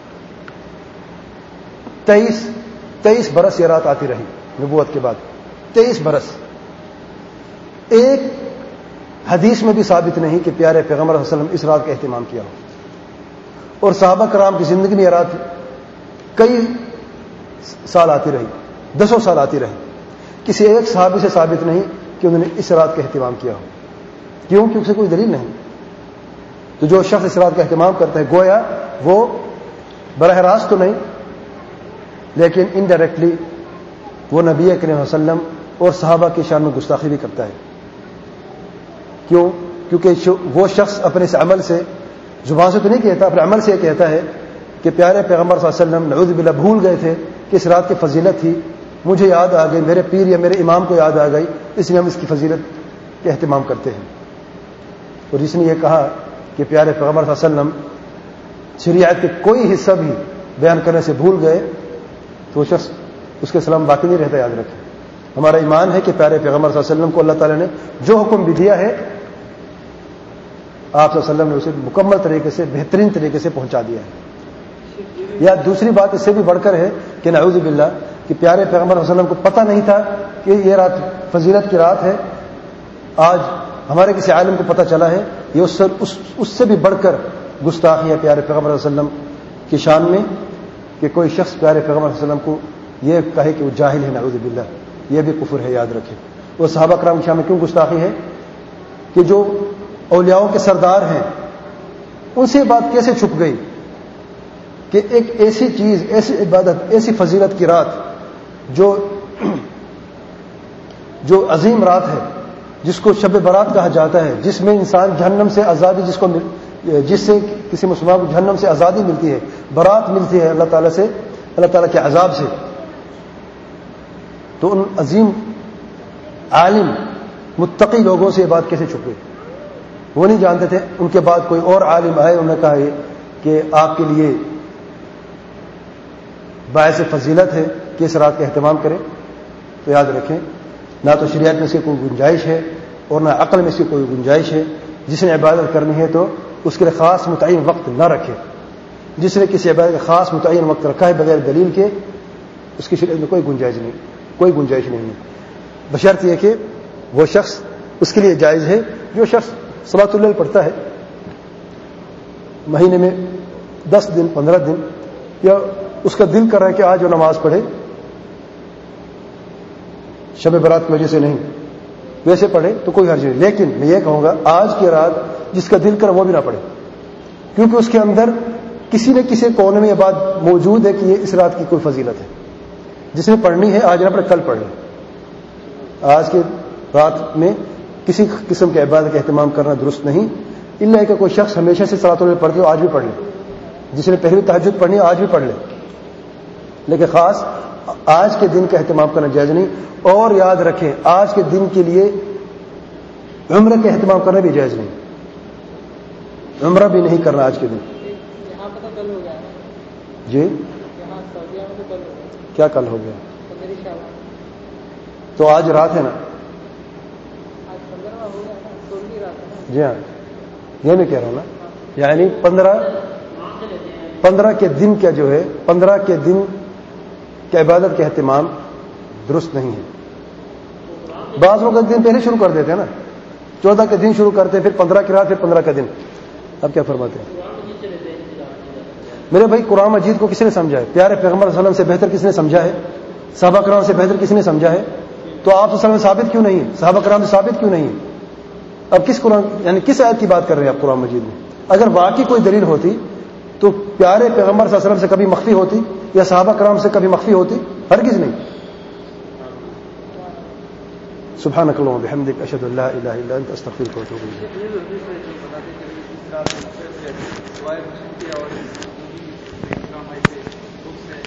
23 برس یہ رات آتی رہی نبوت کے بعد. 23 برس. ایک حدیث میں بھی ثابت نہیں کہ پیارے پیغمبر صلی اللہ علیہ وسلم اس رات کا اہتمام کیا ہو. اور صحابہ کرام کی زندگی میں یہ رات کئی سال آتی رہی، 10 سال آتی رہی. کسی ایک صحابی سے ثابت نہیں کہ انہوں نے اس رات کا اہتمام کیا ہو. کیوں؟ کیونکہ اسے کوئی دلیل نہیں. تو جو شخص اس رات کا اہتمام کرتا ہے گویا وہ براہ راست تو نہیں لیکن انڈائریکٹلی وہ نبی کریم صلی اللہ علیہ وسلم اور صحابہ کی شان میں گستاخی بھی کرتا ہے. کیوں؟ کیونکہ وہ شخص اپنے اس عمل سے، زبان سے تو نہیں کہتا، اپنے عمل سے یہ کہتا ہے کہ پیارے پیغمبر صلی اللہ علیہ وسلم نعوذ باللہ بھول گئے تھے کہ اس رات کی فضیلت تھی، مجھے یاد آ گئی، میرے پیر یا میرے امام کو یاد آ گئی، اس لیے ہم اس کی فضیلت کا اہتمام کرتے ہیں. اور جس نے یہ کہا کہ پیارے پیغمبر صلی اللہ علیہ وسلم شریعت کے کوئی حصہ بھی بیان کرنے سے بھول گئے تو وہ شخص اس کے سلام باقی نہیں رہتا. یاد رکھیں ہمارا ایمان ہے کہ پیارے پیغمبر صلی اللہ علیہ وسلم کو اللہ تعالیٰ نے جو حکم بھی دیا ہے آپ صلی اللہ علیہ وسلم نے اسے مکمل طریقے سے، بہترین طریقے سے پہنچا دیا ہے. یا دوسری بات اس سے بھی بڑھ کر ہے کہ نعوذ باللہ کہ پیارے پیغمبر صلی اللہ علیہ وسلم کو پتہ نہیں تھا کہ یہ رات فضیلت کی رات ہے. آج ہمارے کسی عالم کو پتہ چلا ہے، یہ اس سے بھی بڑھ کر گستاخی ہے پیارے پیغمبر صلی اللہ علیہ وسلم کی شان میں کہ کوئی شخص پیارے پیغمبر صلی اللہ علیہ وسلم کو یہ کہے کہ وہ جاہل ہے. نعوذ باللہ یہ بھی کفر ہے. یاد رکھیں. وہ صحابہ کرام کی شان میں کیوں گستاخی ہے کہ جو اولیاؤں کے سردار ہیں ان سے بات کیسے چھپ گئی کہ ایک ایسی چیز، ایسی عبادت، ایسی فضیلت کی رات جو عظیم رات ہے جس کو شب برات کہا جاتا ہے، جس میں انسان جہنم سے آزادی جس سے کسی مسلمان کو جہنم سے آزادی ملتی ہے، برات ملتی ہے اللہ تعالیٰ سے، اللہ تعالیٰ کے عذاب سے. تو ان عظیم عالم متقی لوگوں سے یہ بات کیسے چھپ گئی؟ وہ نہیں جانتے تھے. ان کے بعد کوئی اور عالم آئے, انہوں نے کہا کہ آپ کے لیے باعث فضیلت ہے کہ اس رات کا اہتمام کریں. تو یاد رکھیں, نہ تو شریعت میں اس کی کوئی گنجائش ہے اور نہ عقل میں اس کی کوئی گنجائش ہے. جس نے عبادت کرنی ہے تو اس کے لیے خاص متعین وقت نہ رکھے. جس نے کسی عبادت کا خاص متعین وقت رکھا ہے بغیر دلیل کے, اس کی شریعت میں کوئی گنجائش نہیں ہے. بشرط یہ کہ وہ شخص, اس کے لیے جائز ہے جو شخص صلاۃ اللیل پڑھتا ہے مہینے میں 10 دن 15 دن, یا اس کا دل کر رہا ہے کہ آج وہ نماز پڑھے, شب برات کی وجہ سے نہیں, ویسے پڑھے تو کوئی حرج نہیں. لیکن میں یہ کہوں گا آج کی رات جس کا دل کر وہ بھی نہ پڑھے, کیونکہ اس کے اندر کسی نہ کسی کونے میں یہ بات موجود ہے کہ یہ اس رات کی کوئی فضیلت ہے. جس نے پڑھنی ہے آج نہ پڑھے کل پڑھ لے. آج کی رات میں کسی قسم کے عبادت کا اہتمام کرنا درست نہیں, الا کہ کوئی شخص ہمیشہ سے صلاۃ اللیل پڑھتے ہو آج بھی پڑھ لے. جس نے پہلی تہجد پڑھنی ہے آج بھی پڑھ لے, لیکن خاص آج کے دن کا اہتمام کرنا جائز نہیں. اور یاد رکھیں آج کے دن کے لیے عمرہ کا اہتمام کرنا بھی جائز نہیں. عمرہ بھی نہیں کرنا آج کے دن. جی کیا کل ہو گیا؟ تو آج رات ہے نا. جی ہاں, یہ میں کہہ رہا ہوں نا, یعنی 15 کے دن کا جو ہے 15 کے دن کی عبادت کا اہتمام درست نہیں ہے. بعض لوگ ایک دن پہلے شروع کر دیتے ہیں نا, 14 کے دن شروع کرتے ہیں, پھر 15 کی رات, پھر 15 کا دن. اب کیا فرماتے ہیں میرے بھائی؟ قرآن مجید کو کس نے سمجھا ہے؟ پیارے پیغمبر صلی اللہ علیہ وسلم سے بہتر کس نے سمجھا ہے؟ صحابہ کرام سے بہتر کس نے سمجھا ہے؟ تو آپ صلی اللہ علیہ وسلم ثابت کیوں نہیں ہے؟ صحابہ کرام سے ثابت کیوں نہیں ہے؟ اب کس قرآن یعنی کس آیت کی بات کر رہے ہیں آپ قرآن مجید میں؟ اگر واقعی کوئی دلیل ہوتی تو پیارے پیغمبر صلی اللہ علیہ وسلم سے کبھی مخفی ہوتی یا صحابہ کرام سے کبھی مخفی ہوتی؟ ہرگز نہیں. سبحانک اللہم وبحمدک اشہد ان لا الہ الا انت استغفرک واتوب الیک.